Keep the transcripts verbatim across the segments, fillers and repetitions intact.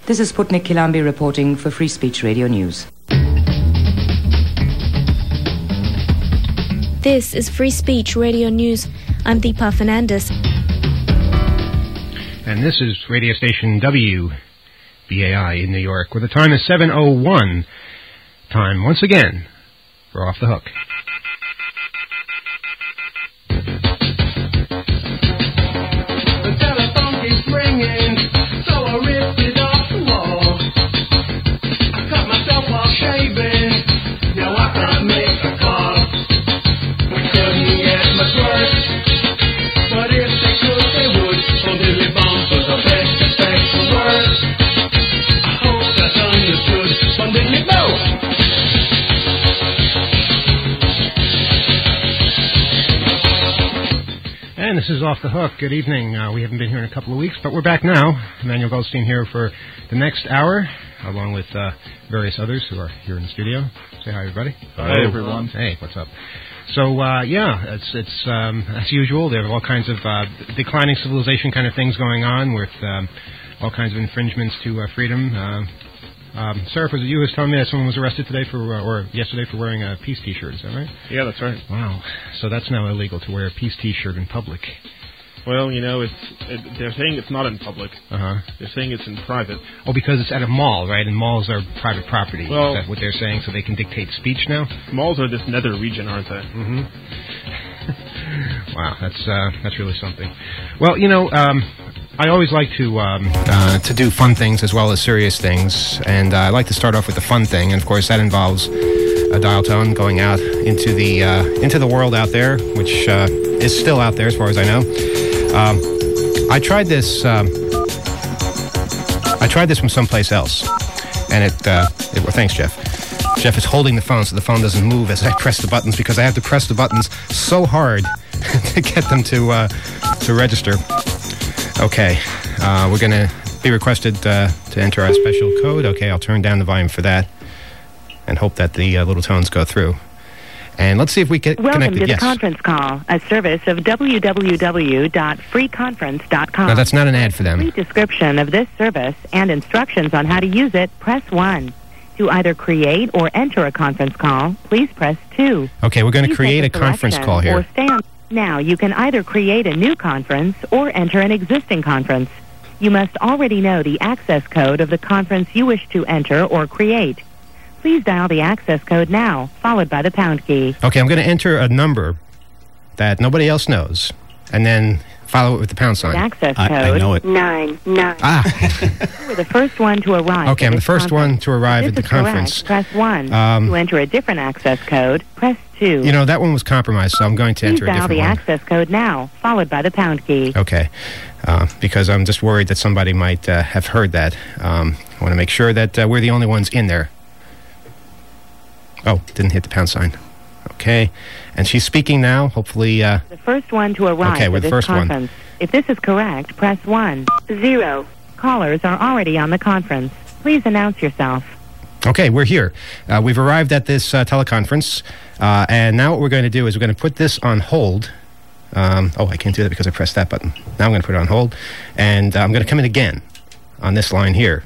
This is Sputnik Kilambi reporting for Free Speech Radio News. This is Free Speech Radio News. I'm Deepa Fernandez. And this is radio station W B A I in New York, where the time is seven oh one. Time, once again, for Off the Hook. The telephone keeps ringing, so I ripped it off the wall. I cut myself while shaving, now I can't make a call. We couldn't get much worse, but if they could, they would. On Billy Bumpers, I beg to say some words. I hope that's understood. On Billy Bo. And this is Off the Hook. Good evening. Uh, we haven't been here in a couple of weeks, but we're back now. Emmanuel Goldstein here for the next hour, along with uh, various others who are here in the studio. Say hi, everybody. Hi, everyone. Hey, what's up? So, uh, yeah, it's, it's um, as usual. There are all kinds of uh, declining civilization kind of things going on with um, all kinds of infringements to uh, freedom. Uh, Um, Sarah, was it you who was telling me that someone was arrested today for, uh, or yesterday for wearing a peace T-shirt? Is that right? Yeah, that's right. Wow. So that's now illegal to wear a peace T-shirt in public. Well, you know, it's it, they're saying it's not in public. Uh huh. They're saying it's in private. Oh, because it's at a mall, right? And malls are private property. Well, is that what they're saying? So they can dictate speech now? Malls are this nether region, aren't they? Mm-hmm. Wow, that's uh, that's really something. Well, you know. Um, I always like to um, uh, to do fun things as well as serious things, and uh, I like to start off with the fun thing, and of course that involves a dial tone going out into the uh, into the world out there, which uh, is still out there as far as I know. Um, I tried this. Um, I tried this from someplace else, and it. Uh, it well, thanks, Jeff. Jeff is holding the phone so the phone doesn't move as I press the buttons because I have to press the buttons so hard to get them to uh, to register. Okay, uh, we're going to be requested uh, to enter our special code. Okay, I'll turn down the volume for that and hope that the uh, little tones go through. And let's see if we get Welcome connected. to the yes. conference call, a service of w w w dot free conference dot com. No, that's not an ad for them. For a complete description of this service and instructions on how to use it, press one. To either create or enter a conference call, please press two. Okay, we're going to Please create a take conference selection call here. Or stay on. Now, you can either create a new conference or enter an existing conference. You must already know the access code of the conference you wish to enter or create. Please dial the access code now, followed by the pound key. Okay, I'm going to enter a number that nobody else knows, and then follow it with the pound sign. Access I, code I know it. nine nine. Ah. You were the first one to arrive. Okay, I'm the first conference. one to arrive If at the this is correct, conference. Press one. Um, to enter a different access code, press two. You know, that one was compromised, so I'm going to Please enter a dial different the one. access code now, followed by the pound key. Okay, uh, because I'm just worried that somebody might uh, have heard that. Um, I want to make sure that uh, we're the only ones in there. Oh, didn't hit the pound sign. Okay, and she's speaking now, hopefully... Uh, the first one to arrive okay, we're at the this first conference. one. If this is correct, press one. Zero. Callers are already on the conference. Please announce yourself. Okay, we're here. Uh, we've arrived at this uh, teleconference, uh, and now what we're going to do is we're going to put this on hold. Um, oh, I can't do that because I pressed that button. Now I'm going to put it on hold, and uh, I'm going to come in again on this line here.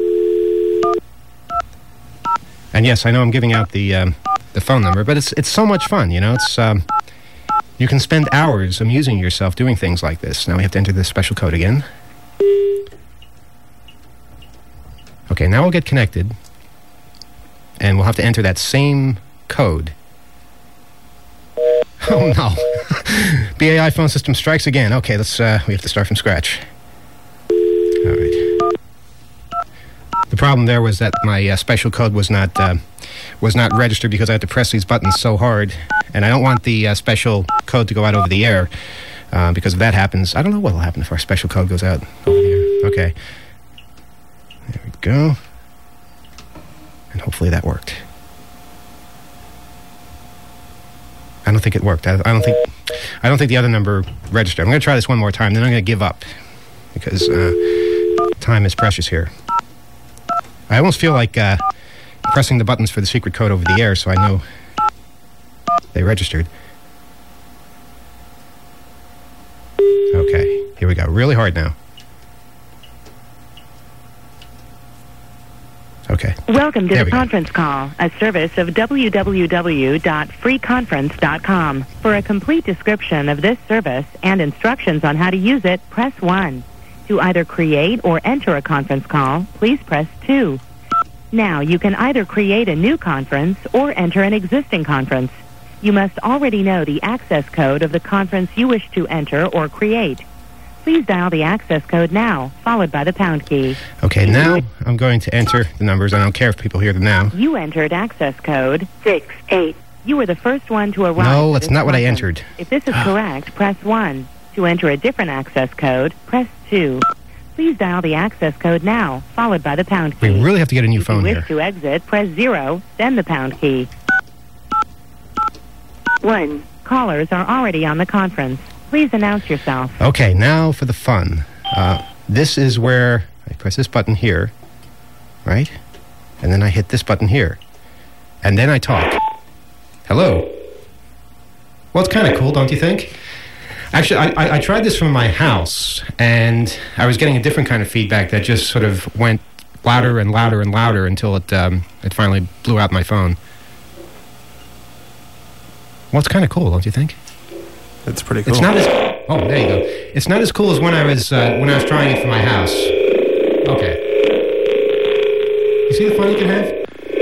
And yes, I know I'm giving out the um, the phone number, but it's it's so much fun, you know. It's um, you can spend hours amusing yourself doing things like this. Now we have to enter this special code again. Okay, now we'll get connected. And we'll have to enter that same code. Oh, no. B A I phone system strikes again. Okay, let's, uh, we have to start from scratch. All right. The problem there was that my uh, special code was not, uh, was not registered because I had to press these buttons so hard. And I don't want the uh, special code to go out over the air. Uh, because if that happens, I don't know what will happen if our special code goes out over the air. Okay. There we go. And hopefully that worked. I don't think it worked. I, I don't think I don't think the other number registered. I'm going to try this one more time, then I'm going to give up. Because uh, time is precious here. I almost feel like uh, pressing the buttons for the secret code over the air so I know they registered. Okay, here we go. Really hard now. Okay. Welcome to There the we go. conference call, a service of w w w dot free conference dot com. For a complete description of this service and instructions on how to use it, press one. To either create or enter a conference call, please press two. Now, you can either create a new conference or enter an existing conference. You must already know the access code of the conference you wish to enter or create. Please dial the access code now, followed by the pound key. Okay, now I'm going to enter the numbers. I don't care if people hear them now. You entered access code six eight. You were the first one to arrive. No, at that's this not what I conference. entered. If this is correct, press one. To enter a different access code, press two. Please dial the access code now, followed by the pound key. We really have to get a new if phone you here. wish to exit, press zero, then the pound key. One. Callers are already on the conference. Please announce yourself. Okay, now for the fun. Uh, this is where I press this button here, right? And then I hit this button here. And then I talk. Hello. Well, it's kind of cool, don't you think? Actually, I, I, I tried this from my house, and I was getting a different kind of feedback that just sort of went louder and louder and louder until it um, it finally blew out my phone. Well, it's kind of cool, don't you think? It's pretty cool. It's not as oh, there you go. It's not as cool as when I was uh, when I was trying it for my house. Okay. You see the fun you can have?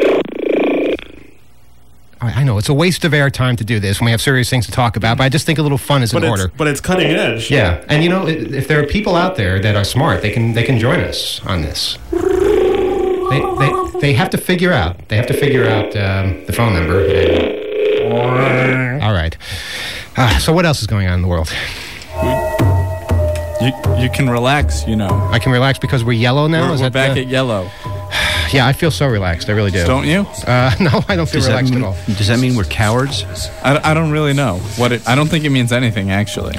I I know it's a waste of air time to do this when we have serious things to talk about, but I just think a little fun is in but it's, order. But it's cutting edge. Yeah, and you know, i- if there are people out there that are smart, they can they can join us on this. They they they have to figure out. They have to figure out um, the phone number. And, all right. Ah, so what else is going on in the world? You you can relax, you know. I can relax because we're yellow now. We're, is we're that back the- at yellow. Yeah, I feel so relaxed. I really do. Don't you? Uh, no, I don't feel Does that, relaxed mean, at all. does that mean we're cowards? I, I don't really know what it. I don't think it means anything actually.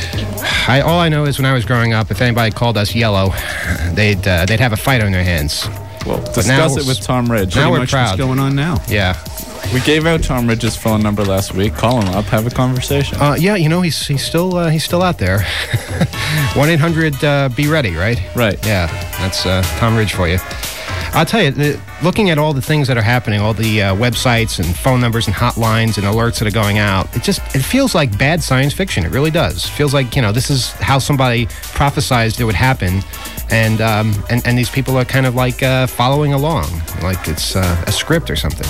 I, all I know is when I was growing up, if anybody called us yellow, they'd uh, they'd have a fight on their hands. Well, now discuss we're- it with Tom Ridge. now Pretty we're much proud. What's going on now? Yeah. We gave out Tom Ridge's phone number last week. Call him up, have a conversation. Uh, yeah, you know, he's he's still uh, he's still out there. one eight hundred be ready, right? Right. Yeah, that's uh, Tom Ridge for you. I'll tell you, the, looking at all the things that are happening, all the uh, websites and phone numbers and hotlines and alerts that are going out, it just it feels like bad science fiction. It really does. It feels like, you know, this is how somebody prophesized it would happen, and um, and, and these people are kind of like uh, following along, like it's uh, a script or something.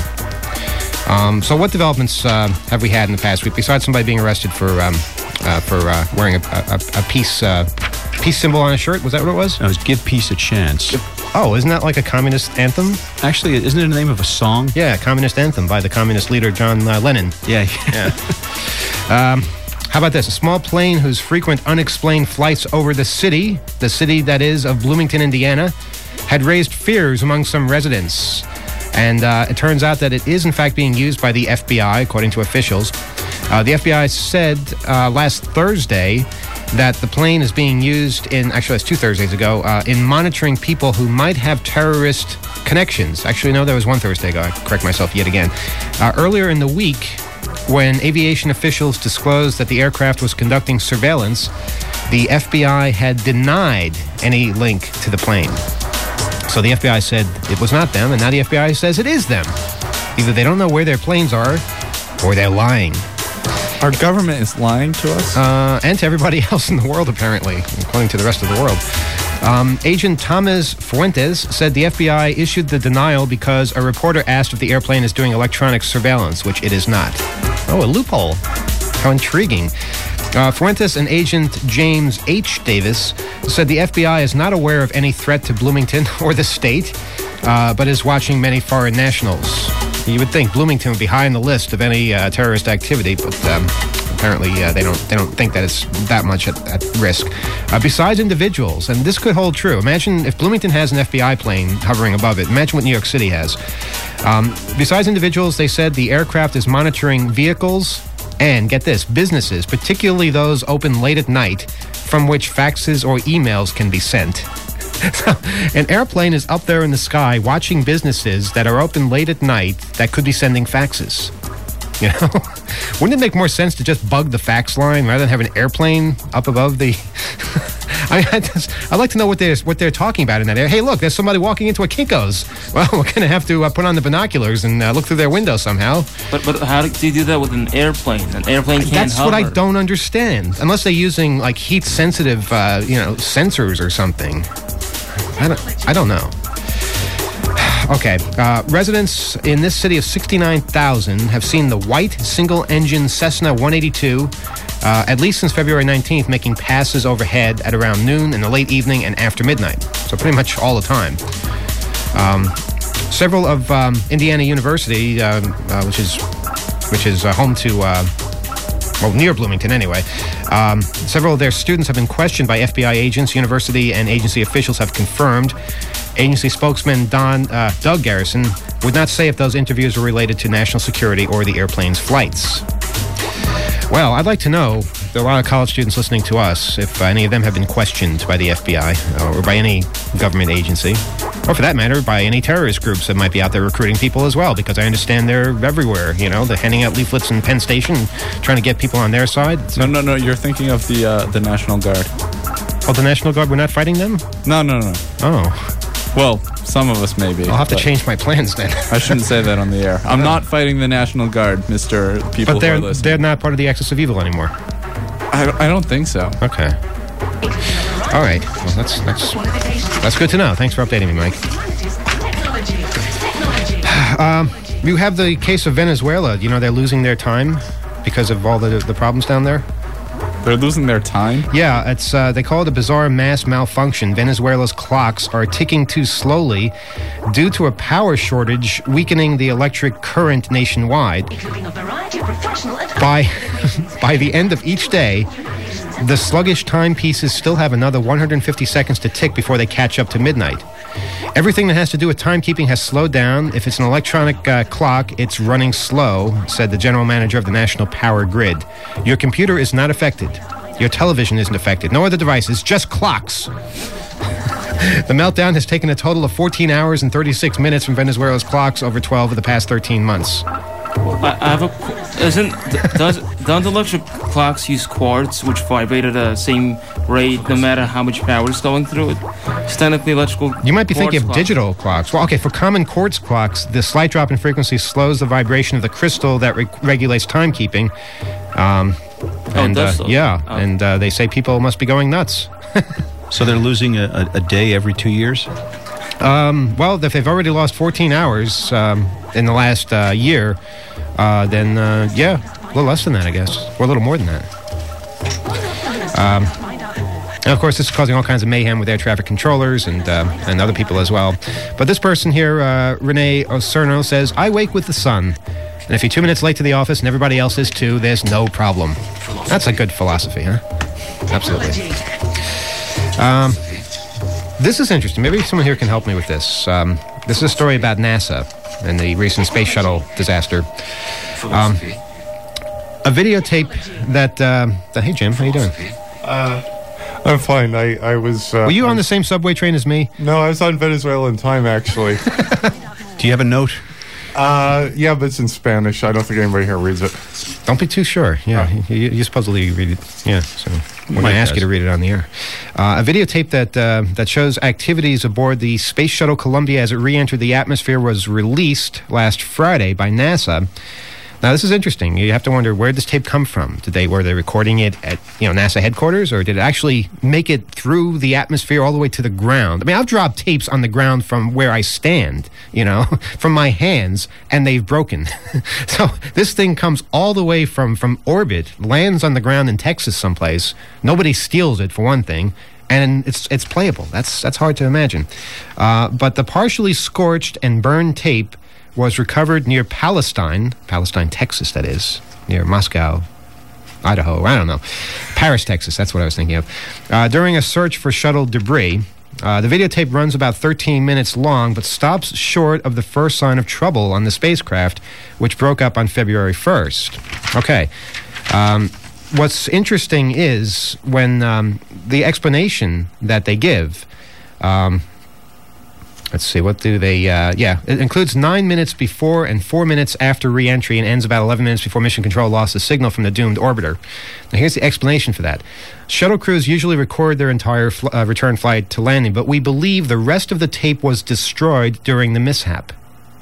Um, so what developments uh, have we had in the past week, besides somebody being arrested for um, uh, for uh, wearing a, a, a peace, uh, peace symbol on a shirt? Was that what it was? No, it's Give Peace a Chance. Oh, isn't that like a communist anthem? Actually, isn't it the name of a song? Yeah, communist anthem by the communist leader John uh, Lennon. Yeah. Yeah. um, how about this? A small plane whose frequent unexplained flights over the city, the city that is of Bloomington, Indiana, had raised fears among some residents. And uh, it turns out that it is, in fact, being used by the F B I, according to officials. Uh, the F B I said uh, last Thursday that the plane is being used in, actually, that's two Thursdays ago, uh, in monitoring people who might have terrorist connections. Actually, no, there was one Thursday ago. I correct myself yet again. Uh, earlier in the week, when aviation officials disclosed that the aircraft was conducting surveillance, the F B I had denied any link to the plane. So the F B I said it was not them, and now the F B I says it is them. Either they don't know where their planes are, or they're lying. Our government is lying to us? Uh, and to everybody else in the world, apparently, according to the rest of the world. Um, Agent Thomas Fuentes said the F B I issued the denial because a reporter asked if the airplane is doing electronic surveillance, which it is not. Oh, a loophole. How intriguing. Uh, Fuentes and Agent James H. Davis said the F B I is not aware of any threat to Bloomington or the state, uh, but is watching many foreign nationals. You would think Bloomington would be high on the list of any uh, terrorist activity, but um, apparently uh, they don't they don't think that it's that much at, at risk. Uh, besides individuals, and this could hold true. Imagine if Bloomington has an F B I plane hovering above it. Imagine what New York City has. Um, besides individuals, they said the aircraft is monitoring vehicles and, get this, businesses, particularly those open late at night, from which faxes or emails can be sent. An airplane is up there in the sky watching businesses that are open late at night that could be sending faxes. You know? Wouldn't it make more sense to just bug the fax line rather than have an airplane up above the... I, I just, I'd like to know what they're what they're talking about in that area. Hey, look, there's somebody walking into a Kinko's. Well, we're going to have to uh, put on the binoculars and uh, look through their window somehow. But but how do you do that with an airplane? An airplane can't That's hover. what I don't understand. Unless they're using like heat sensitive, uh, you know, sensors or something. I don't. I don't know. Okay, uh, residents in this city of sixty-nine thousand have seen the white single-engine Cessna one eighty-two uh, at least since February nineteenth, making passes overhead at around noon in the late evening and after midnight. So pretty much all the time. Um, several of um, Indiana University, uh, uh, which is which is uh, home to, uh, well, near Bloomington anyway, um, several of their students have been questioned by F B I agents. University and agency officials have confirmed. Agency spokesman Don uh, Doug Garrison would not say if those interviews were related to national security or the airplane's flights. Well, I'd like to know, there are a lot of college students listening to us, if any of them have been questioned by the F B I or by any government agency, or for that matter, by any terrorist groups that might be out there recruiting people as well, because I understand they're everywhere, you know, they're handing out leaflets in Penn Station, trying to get people on their side. No, no, no, you're thinking of the uh, the National Guard. Oh, the National Guard, we're not fighting them? No, no, no. Oh. Well, some of us maybe. I'll have to change my plans then. I shouldn't say that on the air. I'm not fighting the National Guard, Mister People But they're, who are listening. they're not part of the Axis of Evil anymore. I, I don't think so. Okay. All right. Well, that's, that's, that's good to know. Thanks for updating me, Mike. Um, you have the case of Venezuela. You know, they're losing their time because of all the, the problems down there. They're losing their time? Yeah, it's uh, they call it a bizarre mass malfunction. Venezuela's clocks are ticking too slowly due to a power shortage, weakening the electric current nationwide. By, by the end of each day, the sluggish timepieces still have another one hundred fifty seconds to tick before they catch up to midnight. Everything that has to do with timekeeping has slowed down. If it's an electronic uh, clock, it's running slow, said the general manager of the National Power Grid. Your computer is not affected. Your television isn't affected. No other devices, just clocks. The meltdown has taken a total of fourteen hours and thirty-six minutes from Venezuela's clocks over twelve of the past thirteen months. I, I have a. Isn't does don't electric clocks use quartz, which vibrate at the same rate no matter how much power is going through it? It's technically electrical. You might be thinking of quartz digital clocks. Well, okay, for common quartz clocks, the slight drop in frequency slows the vibration of the crystal that re- regulates timekeeping. Um, Oh, and it does uh, so. yeah, Oh. and uh, they say people must be going nuts. So they're losing a, a, a day every two years? Um, well, if they've already lost fourteen hours um, in the last uh, year, uh, then uh, yeah, a little less than that, I guess, or a little more than that. Um, and of course, this is causing all kinds of mayhem with air traffic controllers and uh, and other people as well. But this person here, uh, Renee Osorno, says, "I wake with the sun. And if you're two minutes late to the office and everybody else is too, there's no problem." That's a good philosophy, huh? Absolutely. Um, this is interesting. Maybe someone here can help me with this. Um, this is a story about NASA and the recent space shuttle disaster. Um, a videotape that, uh, that... Hey, Jim, how you doing? Uh, I'm fine. I, I was... Uh, Were you on the same subway train as me? No, I was on Venezuelan time, actually. Do you have a note? Uh, yeah, but it's in Spanish. I don't think anybody here reads it. Don't be too sure. Yeah, oh. you, you supposedly read it. Yeah, so I'm going to ask you to read it on the air. Uh, a videotape that uh, that shows activities aboard the Space Shuttle Columbia as it re-entered the atmosphere was released last Friday by NASA. Now, this is interesting. You have to wonder, where did this tape come from? Did they were they recording it at you know NASA headquarters, or did it actually make it through the atmosphere all the way to the ground? I mean, I've dropped tapes on the ground from where I stand, you know, from my hands, and they've broken. So this thing comes all the way from from orbit, lands on the ground in Texas someplace. Nobody steals it, for one thing. And it's it's playable. That's that's hard to imagine. Uh, but the partially scorched and burned tape was recovered near Palestine, Palestine, Texas, that is, near Moscow, Idaho, I don't know. Paris, Texas, that's what I was thinking of. Uh, during a search for shuttle debris, uh, the videotape runs about thirteen minutes long, but stops short of the first sign of trouble on the spacecraft, which broke up on February first. Okay. Um, what's interesting is when um, the explanation that they give... Um, Let's see, what do they, uh, yeah, it includes nine minutes before and four minutes after re-entry and ends about eleven minutes before Mission Control lost the signal from the doomed orbiter. Now, here's the explanation for that. Shuttle crews usually record their entire fl- uh, return flight to landing, but we believe the rest of the tape was destroyed during the mishap.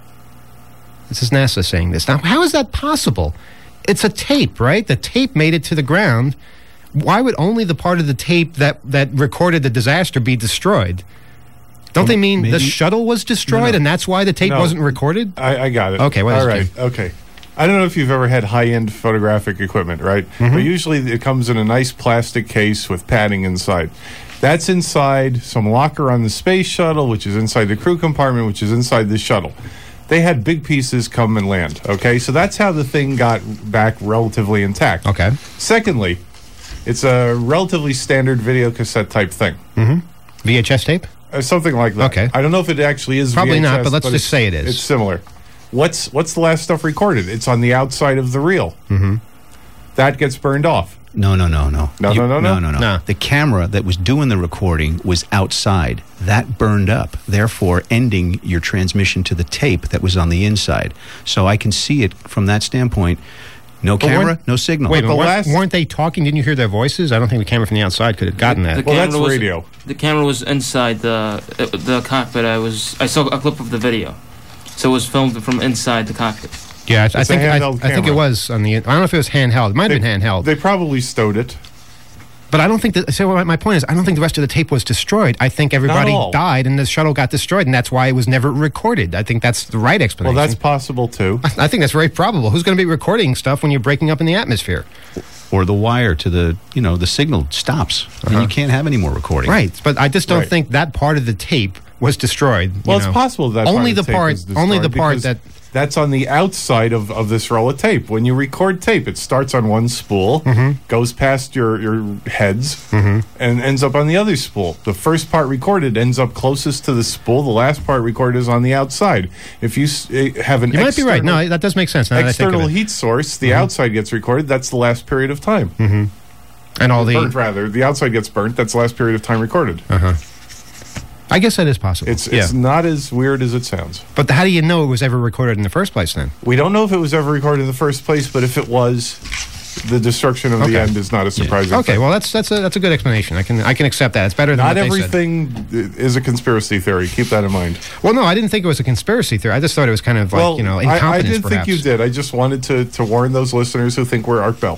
This is NASA saying this. Now, how is that possible? It's a tape, right? The tape made it to the ground. Why would only the part of the tape that, that recorded the disaster be destroyed? Don't they mean maybe- the shuttle was destroyed No, no. and that's why the tape No. wasn't recorded? I, I got it. Okay, what is All it, right. Jim? Okay. I don't know if you've ever had high-end photographic equipment, right? Mm-hmm. But usually it comes in a nice plastic case with padding inside. That's inside some locker on the space shuttle, which is inside the crew compartment, which is inside the shuttle. They had big pieces come and land, okay? So that's how the thing got back relatively intact. Okay. Secondly, it's a relatively standard video cassette type thing. Mm-hmm. V H S tape? Uh, something like that. Okay. I don't know if it actually is Probably V H S, not, but let's just it's- say it is. It's similar. What's what's the last stuff recorded? It's on the outside of the reel. Mm-hmm. That gets burned off. No, no, no, no. No, You- no, no, no? no, no, No. The camera that was doing the recording was outside. That burned up, therefore ending your transmission to the tape that was on the inside. So I can see it from that standpoint. No But camera, weren't- no signal. Wait, the but weren't, last- weren't they talking? Didn't you hear their voices? I don't think the camera from the outside could have gotten that. The Well, that's camera was- radio. The camera was inside the uh, the cockpit. I was I saw a clip of the video, so it was filmed from inside the cockpit. Yeah, I, I It's a think I, handheld I think it camera. was on the. I don't know if it was handheld. It might have been handheld. They probably stowed it. But I don't think that. So my point is, I don't think the rest of the tape was destroyed. I think everybody all. died and the shuttle got destroyed, and that's why it was never recorded. I think that's the right Well, explanation. that's possible too. I think that's very probable. Who's going to be recording stuff when you're breaking up in the atmosphere? Or the wire to the, you know, the signal stops. And Uh-huh. you can't have any more recording. Right, but I just don't Right. think that part of the tape was destroyed. you Well, it's know. possible that only part the of tape part, was only the destroyed part because that. that's on the outside of, of this roll of tape. When you record tape, it starts on one spool, Mm-hmm. goes past your, your heads, and ends up on the other spool. The first part recorded ends up closest to the spool. The last part recorded is on the outside. If you s- eh, have an You might be right. external- No, that does make sense. Now that I think external of it. heat source, the Mm-hmm. outside gets recorded. That's the last period of time. Mm-hmm. And all Burnt, the. rather. The outside gets burnt. That's the last period of time recorded. Uh-huh. I guess that is possible. It's yeah. it's not as weird as it sounds. But how do you know it was ever recorded in the first place then? We don't know if it was ever recorded in the first place, but if it was, the destruction of Okay. the end is not a surprising Okay, thing. well that's that's a that's a good explanation. I can I can accept that. It's better than Not what they said. everything is a conspiracy theory. Keep that in mind. Well, no, I didn't think it was a conspiracy theory. I just thought it was kind of like well, you know I, I incompetence. didn't perhaps. think you did. I just wanted to, to warn those listeners who think we're Art Bell.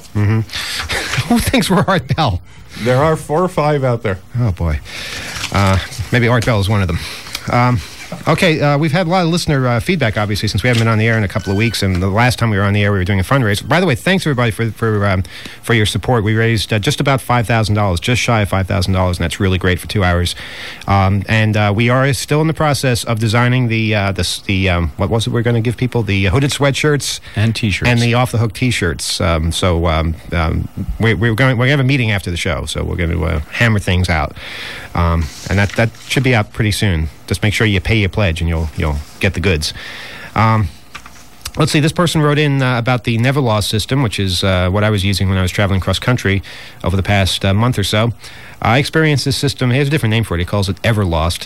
Who thinks we're Art Bell? There are four or five out there. Oh boy, uh, maybe Art Bell is one of them. Um, okay, uh, we've had a lot of listener uh, feedback, obviously, since we haven't been on the air in a couple of weeks. And the last time we were on the air, we were doing a fundraiser. By the way, thanks everybody for for um, for your support. We raised uh, just about five thousand dollars, just shy of five thousand dollars, and that's really great for two hours. Um, and uh, we are still in the process of designing the uh, the, the um, what was it we're going to give people, the hooded sweatshirts And T-shirts. and the off the hook T-shirts. Um, so um, um, we, we're going we're going to have a meeting after the show, so we're going to uh, hammer things out, um, and that that should be out pretty soon. Just make sure you pay your pledge, and you'll you'll get the goods. Um, Let's see, this person wrote in uh, about the Neverlost system, which is uh, what I was using when I was traveling cross-country over the past uh, month or so. I experienced this system. He has a different name for it. He calls it Everlost.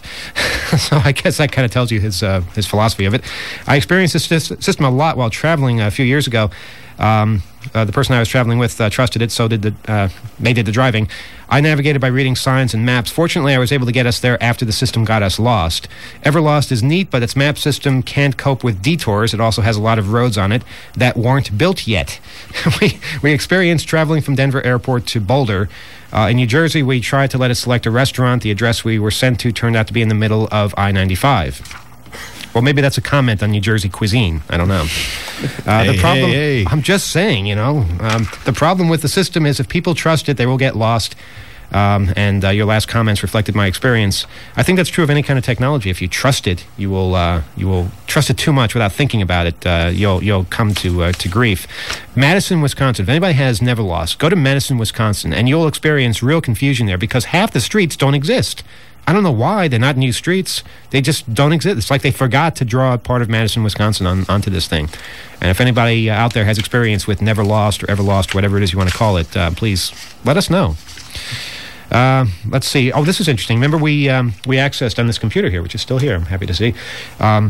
So I guess that kind of tells you his uh, his philosophy of it. I experienced this sys- system a lot while traveling a few years ago. Um, uh, the person I was traveling with uh, trusted it, so did the uh, they did the driving. I navigated by reading signs and maps. Fortunately, I was able to get us there after the system got us lost. Everlost is neat, but its map system can't cope with detours. It also has a lot of roads on it that weren't built yet. we we experienced traveling from Denver Airport to Boulder. Uh, in New Jersey, we tried to let it select a restaurant. The address we were sent to turned out to be in the middle of I ninety-five. Well, maybe that's a comment on New Jersey cuisine. I don't know. Uh, Hey, the problem, hey, hey. I'm just saying, you know, um, the problem with the system is if people trust it, they will get lost. Um, and uh, your last comments reflected my experience. I think that's true of any kind of technology. If you trust it, you will uh, you will trust it too much without thinking about it. Uh, you'll you'll come to uh, to grief. Madison, Wisconsin. If anybody has Neverlost, go to Madison, Wisconsin, and you'll experience real confusion there because half the streets don't exist. I don't know why they're not new streets. They just don't exist. It's like they forgot to draw part of Madison, Wisconsin on, onto this thing. And if anybody uh, out there has experience with Neverlost or Everlost, whatever it is you want to call it, uh, please let us know. Uh, let's see. Oh, this is interesting. Remember, we um, we accessed on this computer here, which is still here. I'm happy to see. Um,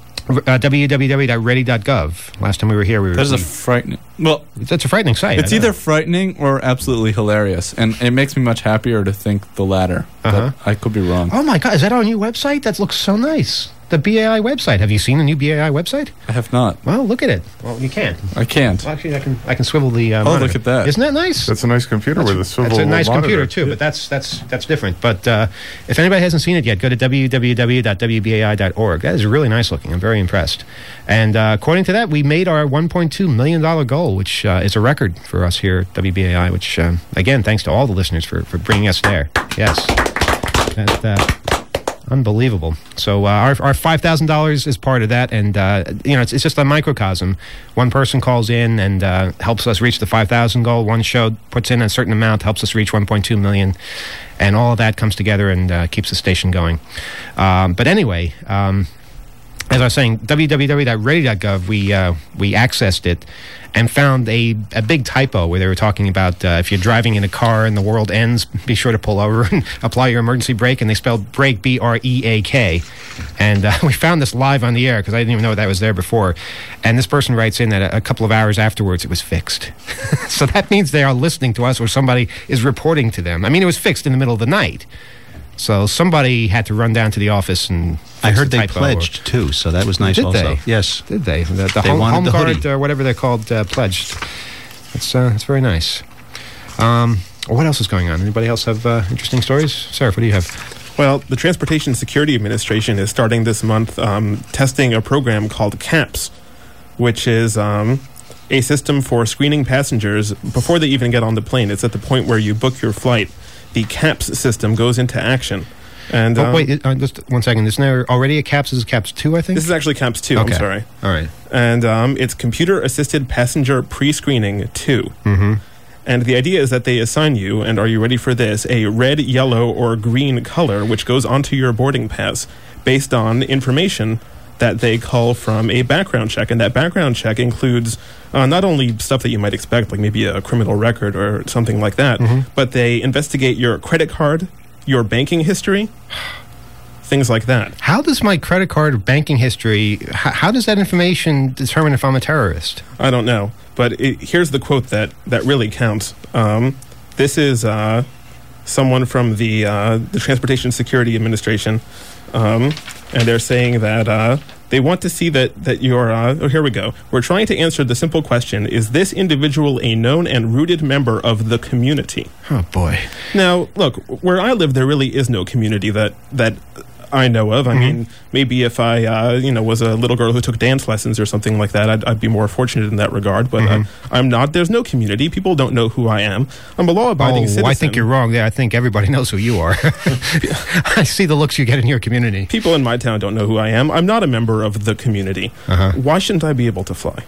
uh, w w w dot ready dot gov. Last time we were here, we were. That's a we, frightening. Well, that's a frightening site. It's I either know. frightening or absolutely hilarious, and it makes me much happier to think the latter. Uh-huh. But I could be wrong. Oh my God! Is that our new website? That looks so nice. The B A I website. Have you seen the new B A I website? I have not. Well, look at it. Well, you can't. I can't. Well, actually, I can. I can swivel the. Uh, oh, monitor. look at that! Isn't that nice? That's a nice computer That's, with a swivel. That's a nice monitor. computer too, but that's that's that's different. But uh, if anybody hasn't seen it yet, go to w w w dot w b a i dot org. That is really nice looking. I'm very impressed. And uh, according to that, we made our one point two million dollar goal, which uh, is a record for us here at W B A I. Which um, again, thanks to all the listeners for for bringing us there. Yes, that. Uh, Unbelievable. So uh, our our five thousand dollars is part of that, and uh, you know it's it's just a microcosm. One person calls in and uh, helps us reach the five thousand goal. One show puts in a certain amount, helps us reach one point two million, and all of that comes together and uh, keeps the station going. Um, but anyway, um, as I was saying, w w w dot ready dot gov, we uh, we accessed it and found a, a big typo where they were talking about uh, if you're driving in a car and the world ends, be sure to pull over and apply your emergency brake, and they spelled brake B R E A K. And uh, we found this live on the air because I didn't even know that was there before. And this person writes in that a, a couple of hours afterwards it was fixed. So that means they are listening to us or somebody is reporting to them. I mean, it was fixed in the middle of the night. So somebody had to run down to the office and fix I heard the they typo pledged, too, so that was nice Did also. they? Yes. Did they? The, the They home, wanted home the guard hoodie. or whatever they're called uh, pledged. That's uh, that's very nice. Um, what else is going on? Anybody else have uh, interesting stories? Sarah, what do you have? Well, the Transportation Security Administration is starting this month um, testing a program called CAPS, which is um, a system for screening passengers before they even get on the plane. It's at the point where you book your flight. The CAPS system goes into action. And oh, um, wait, uh, just one second. Isn't there already a CAPS? This is CAPS two, I think? This is actually CAPS two, Okay. I'm sorry. All right. And um, it's Computer Assisted Passenger Pre-Screening two. Mm-hmm. And the idea is that they assign you, and are you ready for this, a red, yellow, or green color which goes onto your boarding pass based on information that they call from a background check. And that background check includes uh, not only stuff that you might expect, like maybe a criminal record or something like that, Mm-hmm. but they investigate your credit card, your banking history, things like that. How does my credit card or banking history, how, how does that information determine if I'm a terrorist? I don't know, but it, here's the quote that, that really counts. Um, this is uh, someone from the uh, the Transportation Security Administration, um, and they're saying that uh, they want to see that that you're. Uh, oh, here we go. We're trying to answer the simple question: is this individual a known and rooted member of the community? Oh boy! Now, look, where I live, there really is no community that that. I know of. I Mm-hmm. mean, maybe if I, uh, you know, was a little girl who took dance lessons or something like that, I'd, I'd be more fortunate in that regard. But Mm-hmm. uh, I'm not. There's no community. People don't know who I am. I'm a law-abiding Oh, citizen. I think you're wrong there. I think everybody knows who you are. I see the looks you get in your community. People in my town don't know who I am. I'm not a member of the community. Uh-huh. Why shouldn't I be able to fly?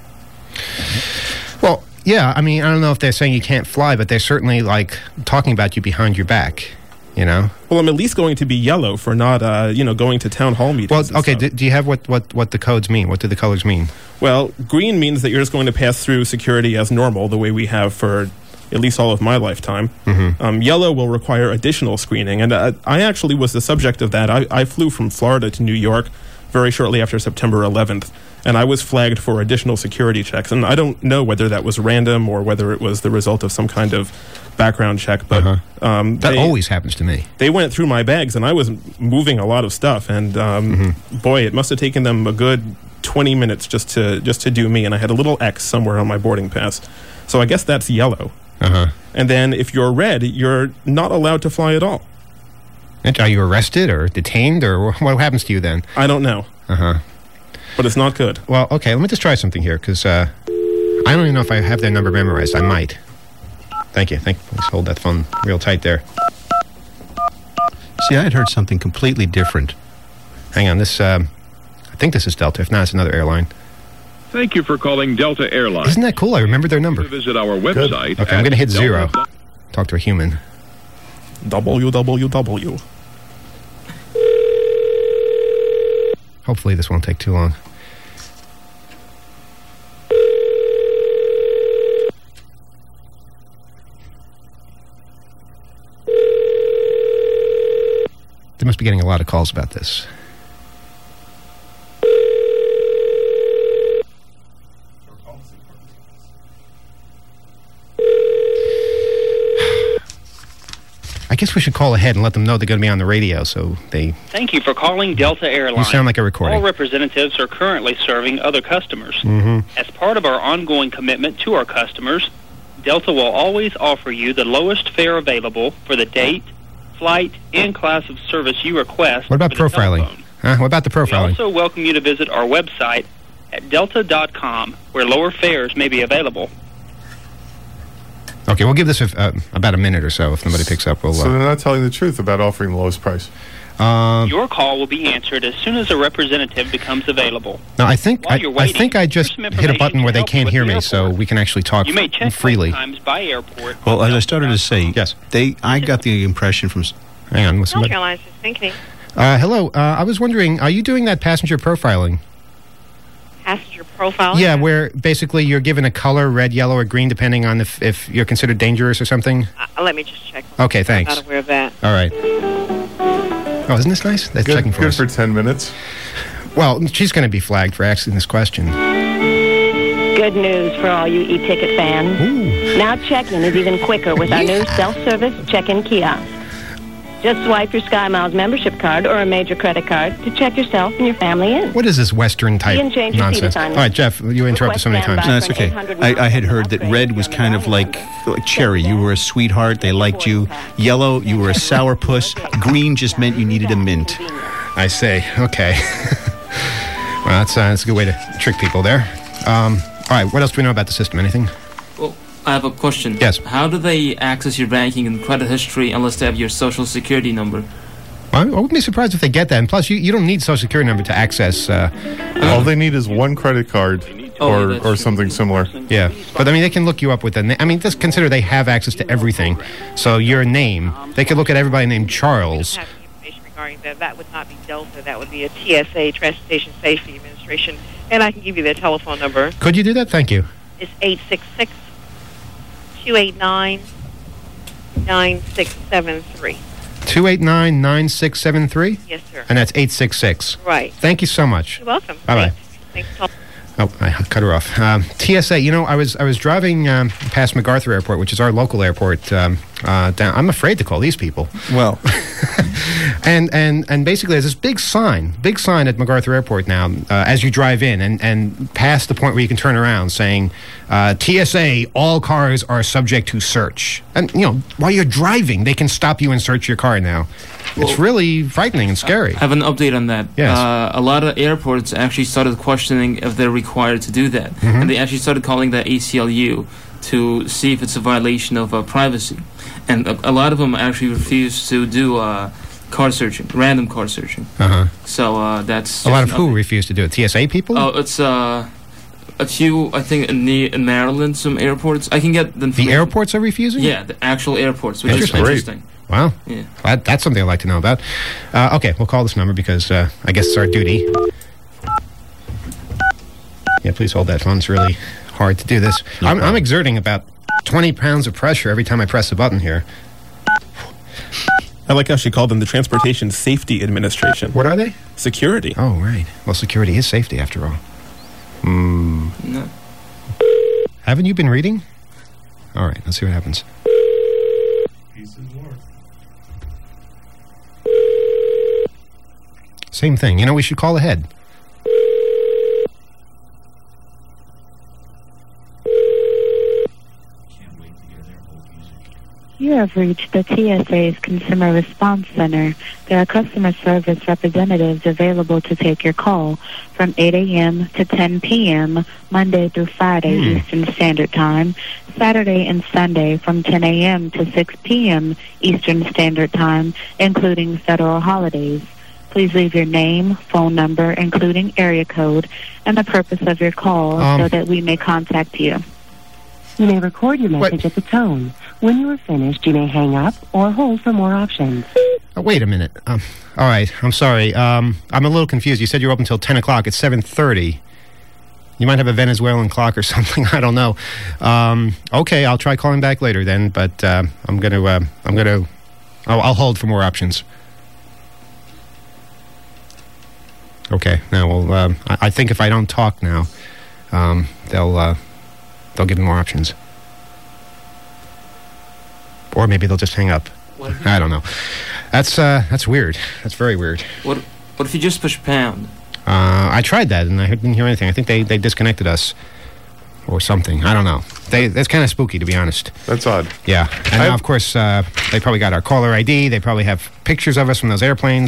Well, yeah, I mean, I don't know if they're saying you can't fly, but they're certainly, like, talking about you behind your back, you know? Well, I'm at least going to be yellow for not, uh, you know, going to town hall meetings. Well, and okay, stuff. do, do you have what, what, what the codes mean? What do the colors mean? Well, green means that you're just going to pass through security as normal, the way we have for at least all of my lifetime. Mm-hmm. Um, yellow will require additional screening, and uh, I actually was the subject of that. I, I flew from Florida to New York very shortly after September eleventh, and I was flagged for additional security checks. And I don't know whether that was random or whether it was the result of some kind of background check, but Uh-huh. um, That they, always happens to me. they went through my bags, and I was moving a lot of stuff. And um, Mm-hmm. boy, it must have taken them a good twenty minutes just to just to do me. And I had a little X somewhere on my boarding pass, so I guess that's yellow. Uh-huh. And then if you're red, you're not allowed to fly at all. And are you arrested or detained, or what happens to you then? I don't know, Uh-huh. but it's not good. Well, okay, let me just try something here, because uh, I don't even know if I have their number memorized. I might. Thank you. Thank you. Let's hold that phone real tight there. See, I had heard something completely different. Hang on, this, um, I think this is Delta. If not, it's another airline. Thank you for calling Delta Airlines. Isn't that cool? I remember their number. Visit our website. Okay, I'm going to hit zero. Talk to a human. W W W. Hopefully this won't take too long. must be getting a lot of calls about this. I guess we should call ahead and let them know they're going to be on the radio, so they... Thank you for calling Delta Airlines. You sound like a recording. All representatives are currently serving other customers. Mm-hmm. As part of our ongoing commitment to our customers, Delta will always offer you the lowest fare available for the date, flight, and class of service you request. What about for the profiling? telephone. Huh? What about the We profiling? also welcome you to visit our website at delta dot com, where lower fares may be available. Okay, we'll give this a, uh, about a minute or so. If nobody picks up, we'll... So Uh, they're not telling the truth about offering the lowest price. uh, Your call will be answered as soon as a representative becomes available. no, I think While I, you're I waiting, think I just here's some hit a information button to where they help you can't with hear the me, so we can actually talk You may check freely. wait times by airport. Well, as I started to say, yes. they. I got the impression from. s- Hang on, listen. Delta Airlines is thinking. Uh, hello, uh, I was wondering, are you doing that passenger profiling? Passenger profile. Yeah, where basically you're given a color, red, yellow, or green, depending on if, if you're considered dangerous or something? Uh, let me just check. Okay, thanks. I'm not aware of that. All right. Oh, isn't this nice? That's Good, checking for good us. for ten minutes. Well, she's going to be flagged for asking this question. Good news for all you e-ticket fans. Now check-in is even quicker with our new self-service check-in kiosk. Just swipe your SkyMiles membership card or a major credit card to check yourself and your family in. What is this Western type You can change your seat nonsense? All assignment. right, Jeff, you interrupted so many times. No, that's okay. I, I had heard that red was kind of like, like cherry. You were a sweetheart. They liked you. Yellow, you were a sourpuss. Green just meant you needed a mint. I say, okay. Well, that's, uh, that's a good way to trick people there. Um, all right, what else do we know about the system? Anything? Well, I have a question. Yes. How do they access your banking and credit history unless they have your social security number? I I wouldn't be surprised if they get that. And plus, you, you don't need social security number to access... Uh, All they need is one credit card Oh, or, that's or something similar. Yeah, but I mean, they can look you up with the name. I mean, just consider they have access to everything. So your name, they could look at everybody named Charles. Have information regarding that. That would not be Delta. That would be a T S A, Transportation Safety Administration. And I can give you their telephone number. Could you do that? Thank you. It's eight six six, two eight nine, nine six seven three. two eight nine, nine six seven three? Yes, sir. And that's eight six six. Right. Thank you so much. You're welcome. Bye-bye. Thanks. Thanks. Oh, I cut her off. Um, T S A, you know, I was I was driving um, past MacArthur Airport, which is our local airport. Um, uh, down, I'm afraid to call these people. Well, and and and basically, there's this big sign, big sign at MacArthur Airport now, uh, as you drive in, and and past the point where you can turn around, saying, uh, "T S A, all cars are subject to search." And you know, while you're driving, they can stop you and search your car now. It's really frightening and scary. I have an update on that. Yes. Uh, a lot of airports actually started questioning if they're required to do that. Mhm. And they actually started calling the A C L U to see if it's a violation of uh, privacy. And a, a lot of them actually refuse to do uh, car searching, random car searching. Uh-huh. So uh, that's... A lot of just who an refuse to do it? T S A people? update. Oh, it's uh, a few, I think, in, the, in Maryland, some airports. I can get the The airports are refusing? Yeah, the actual airports, which is Interesting. interesting. Wow. Yeah. That, that's something I'd like to know about. Uh, okay, we'll call this number because uh, I guess it's our duty. Yeah, please hold that phone. It's really hard to do this. I'm, I'm exerting about twenty pounds of pressure every time I press the button here. I like how she called them the Transportation Safety Administration. What are they? Security. Oh, right. Well, security is safety after all. Hmm. No. Haven't you been reading? All right, let's see what happens. Same thing. You know, we should call ahead. You have reached the T S A's Consumer Response Center. There are customer service representatives available to take your call from eight a.m. to ten p.m. Monday through Friday Hmm. Eastern Standard Time, Saturday and Sunday from ten a.m. to six p.m. Eastern Standard Time, including federal holidays. Please leave your name, phone number, including area code, and the purpose of your call Um, so that we may contact you. You may record your message at the tone. When you are finished, you may hang up or hold for more options. Oh, wait a minute. Um, all right, I'm sorry. Um, I'm a little confused. You said you're open until ten o'clock. It's seven thirty. You might have a Venezuelan clock or something. I don't know. Um, okay, I'll try calling back later then, but uh, I'm going to... Uh, I'm going to... I'll, I'll hold for more options. Okay. Now, well, um, I, I think if I don't talk now, um, they'll uh, they'll give me more options, or maybe they'll just hang up. I don't know. That's uh, that's weird. That's very weird. What What if you just push pound? Uh, I tried that and I didn't hear anything. I think they, they disconnected us or something. I don't know. They that's kind of spooky, to be honest. That's odd. Yeah. And now, of course, uh, they probably got our caller I D. They probably have pictures of us from those airplanes.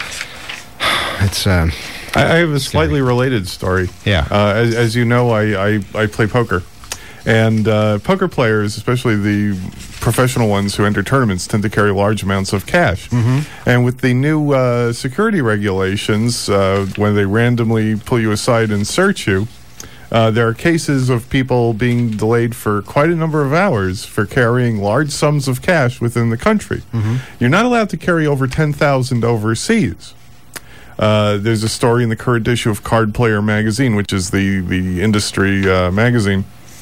It's. Um, I, I have a slightly related story. Yeah. Uh, as, as you know, I, I, I play poker. And uh, poker players, especially the professional ones who enter tournaments, tend to carry large amounts of cash. Mm-hmm. And with the new uh, security regulations, uh, when they randomly pull you aside and search you, uh, there are cases of people being delayed for quite a number of hours for carrying large sums of cash within the country. Mm-hmm. You're not allowed to carry over ten thousand overseas. Uh, there's a story in the current issue of Card Player magazine, which is the, the industry uh, magazine,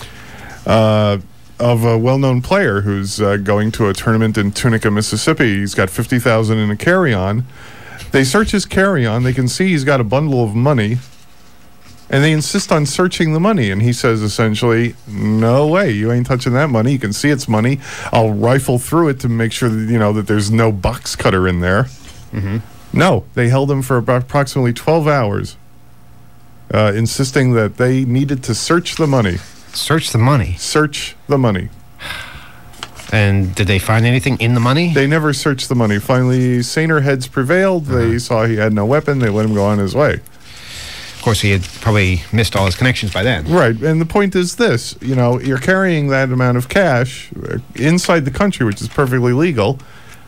Uh, of a well-known player who's uh, going to a tournament in Tunica, Mississippi. He's got fifty thousand dollars in a carry-on. They search his carry-on. They can see he's got a bundle of money, and they insist on searching the money. And he says, essentially, no way, you ain't touching that money. You can see it's money. I'll rifle through it to make sure that, you know, that there's no box cutter in there. Mm-hmm. No, they held him for about approximately twelve hours, uh, insisting that they needed to search the money. Search the money. Search the money. And did they find anything in the money? They never searched the money. Finally, saner heads prevailed. Uh-huh. They saw he had no weapon. They let him go on his way. Of course, he had probably missed all his connections by then. Right. And the point is this. You know, you're carrying that amount of cash inside the country, which is perfectly legal.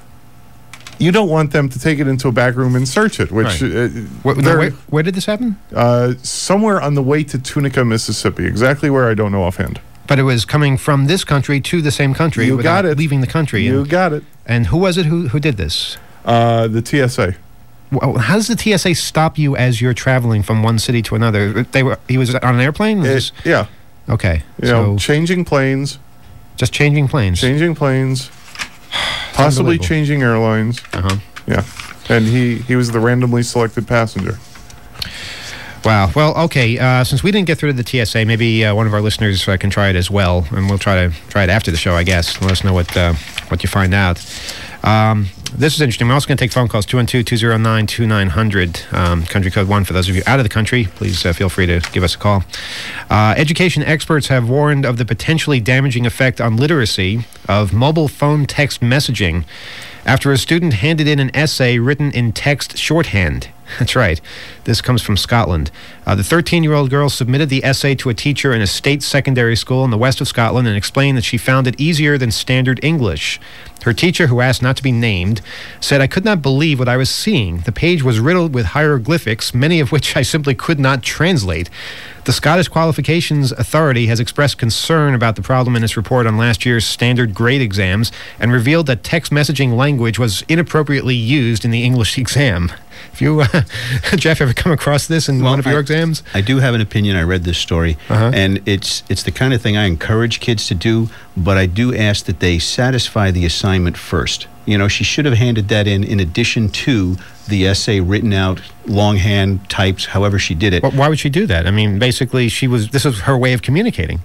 You don't want them to take it into a back room and search it, which... Right. Uh, where, no, where, where did this happen? Uh, somewhere on the way to Tunica, Mississippi. Exactly where, I don't know offhand. But it was coming from this country to the same country You without got it. leaving the country. You and, got it. And who was it who, who did this? Uh, the T S A. Well, how does the T S A stop you as you're traveling from one city to another? They were. He was on an airplane? It, Just- yeah. Okay. You so know, changing planes. Just changing planes. Changing planes. Possibly unbelievable. changing airlines. Uh-huh. Yeah. And he, he was the randomly selected passenger. Wow. Well, okay. Uh, since we didn't get through to the T S A, maybe uh, one of our listeners uh, can try it as well, and we'll try to try it after the show, I guess. Let us know what uh, what you find out. Um, this is interesting. We're also going to take phone calls, two one two, two zero nine, two nine zero zero, um, country code one. For those of you out of the country, please uh, feel free to give us a call. Uh, education experts have warned of the potentially damaging effect on literacy of mobile phone text messaging after a student handed in an essay written in text shorthand. That's right. This comes from Scotland. Uh, the thirteen-year-old girl submitted the essay to a teacher in a state secondary school in the west of Scotland and explained that she found it easier than standard English. Her teacher, who asked not to be named, said, "I could not believe what I was seeing. The page was riddled with hieroglyphics, many of which I simply could not translate." The Scottish Qualifications Authority has expressed concern about the problem in its report on last year's standard grade exams and revealed that text messaging language was inappropriately used in the English exam. Have you, uh, Jeff, ever come across this in Well, one of your I- exams? I do have an opinion. I read this story, Uh-huh. and it's it's the kind of thing I encourage kids to do, but I do ask that they satisfy the assignment first. You know, she should have handed that in in addition to the essay written out, longhand, typed, however she did it. But why would she do that? I mean, basically, she was. This was her way of communicating.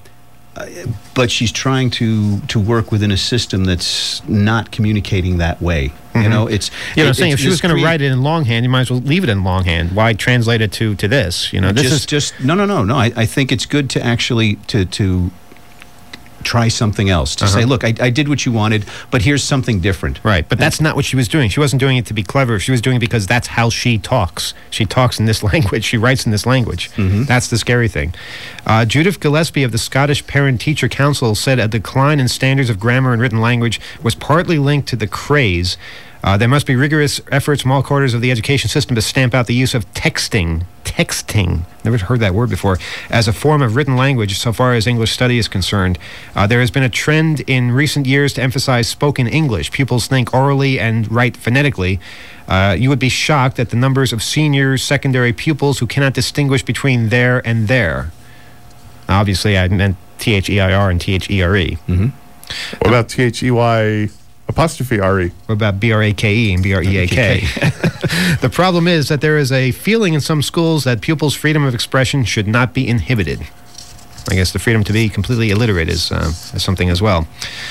But she's trying to to work within a system that's not communicating that way. You Mhm. know, it's You know, it- I'm saying it's if she was this going to crea- write it in longhand, you might as well leave it in longhand. Why translate it to to this? You know, this just, is just no, no, no, no. I, I think it's good to actually to to try something else. To Uh-huh. say, look, I, I did what you wanted, but here's something different. right. But that's not what she was doing. She wasn't doing it to be clever. She was doing it because that's how she talks. She talks in this language. She writes in this language. Mm-hmm. That's the scary thing. Uh, Judith Gillespie of the Scottish Parent-Teacher Council said a decline in standards of grammar and written language was partly linked to the craze. Uh, there must be rigorous efforts from all quarters of the education system to stamp out the use of texting, texting, never heard that word before, as a form of written language so far as English study is concerned. Uh, there has been a trend in recent years to emphasize spoken English. Pupils think orally and write phonetically. Uh, you would be shocked at the numbers of senior secondary pupils who cannot distinguish between there and there. Obviously, I meant T H E I R and T H E R E. Mm-hmm. What about T H E Y Apostrophe R E. What about B R A K E and B R E A K? The problem is that there is a feeling in some schools that pupils' freedom of expression should not be inhibited. I guess the freedom to be completely illiterate is, uh, is something as well.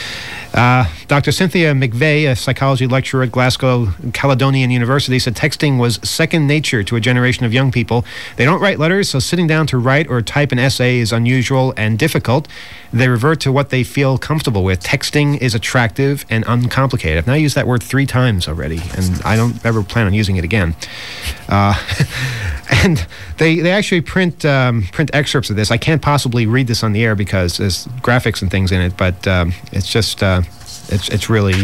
Uh, Doctor Cynthia McVeigh, a psychology lecturer at Glasgow Caledonian University, said texting was second nature to a generation of young people. They don't write letters, so sitting down to write or type an essay is unusual and difficult. They revert to what they feel comfortable with. Texting is attractive and uncomplicated. I've now used that word three times already, and I don't ever plan on using it again. Uh, and they they actually print um, print excerpts of this. I can't possibly read this on the air because there's graphics and things in it, but um, it's just uh, it's it's really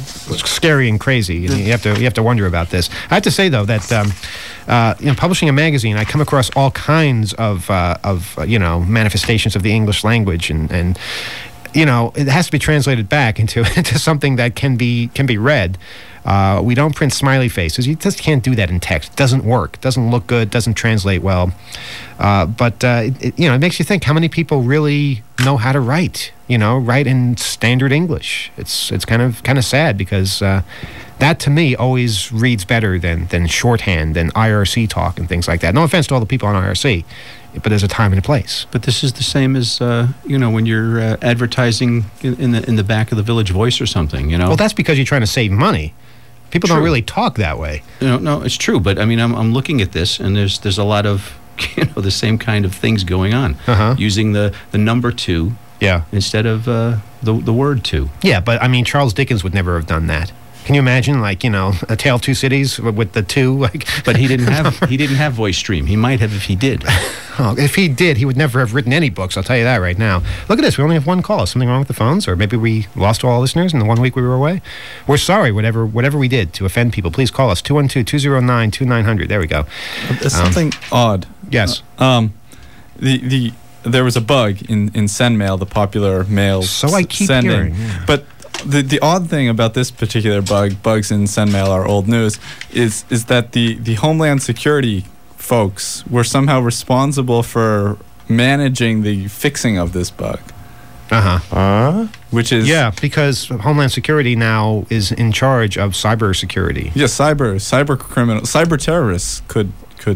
scary and crazy. You have to you have to wonder about this. I have to say though that um, uh, you know, publishing a magazine, I come across all kinds of uh, of uh, you know manifestations of the English language, and and you know it has to be translated back into into something that can be can be read. Uh, we don't print smiley faces. You just can't do that in text. It doesn't work. It doesn't look good. Doesn't translate well. Uh, but uh, it, it, you know, it makes you think how many people really know how to write. You know, write in standard English. It's it's kind of kind of sad because uh, that to me always reads better than than shorthand, than I R C talk and things like that. No offense to all the people on I R C, but there's a time and a place. But this is the same as uh, you know when you're uh, advertising in, in the in the back of the Village Voice or something. You know. Well, that's because you're trying to save money. People True. don't really talk that way. No, no, it's true. But I mean, I'm I'm looking at this, and there's there's a lot of you know the same kind of things going on. Uh-huh. Using the the number two, yeah, instead of uh, the the word two. Yeah, but I mean, Charles Dickens would never have done that. Can you imagine, like, you know, A Tale of Two Cities with the two? Like, but he didn't have he didn't have Voice Stream. He might have if he did. Oh, if he did, he would never have written any books. I'll tell you that right now. Look at this. We only have one call. Is something wrong with the phones, or maybe we lost all listeners in the one week we were away? We're sorry. Whatever whatever we did to offend people, please call us two one two, two zero nine, two nine zero zero. There we go. There's something um, odd. Yes. Uh, um, the the there was a bug in in SendMail, the popular mail. So I keep sending. hearing. Yeah. But the the odd thing about this particular bug, bugs in SendMail are old news, is is that the the Homeland Security folks were somehow responsible for managing the fixing of this bug. Uh-huh. Uh Which is yeah, because Homeland Security now is in charge of cyber security. Yeah, cyber cyber criminal cyber terrorists could could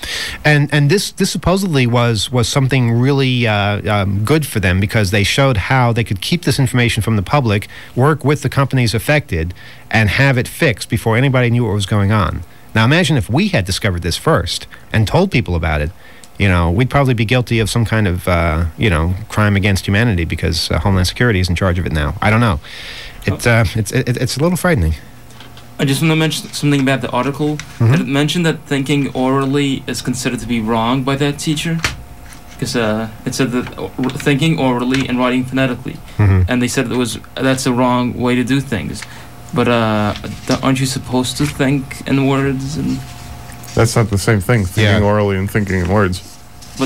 And and this this supposedly was was something really uh, um, good for them because they showed how they could keep this information from the public, work with the companies affected, and have it fixed before anybody knew what was going on. Now imagine if we had discovered this first and told people about it. You know, we'd probably be guilty of some kind of uh, you know crime against humanity because uh, Homeland Security is in charge of it now. I don't know. It uh, it's it, it's a little frightening. I just want to mention something about the article. Mm-hmm. It mentioned that thinking orally is considered to be wrong by that teacher. Because uh, it said that uh, thinking orally and writing phonetically. Mm-hmm. And they said it was that's a wrong way to do things. But uh, th- aren't you supposed to think in words? And That's not the same thing, thinking Yeah. orally and thinking in words. But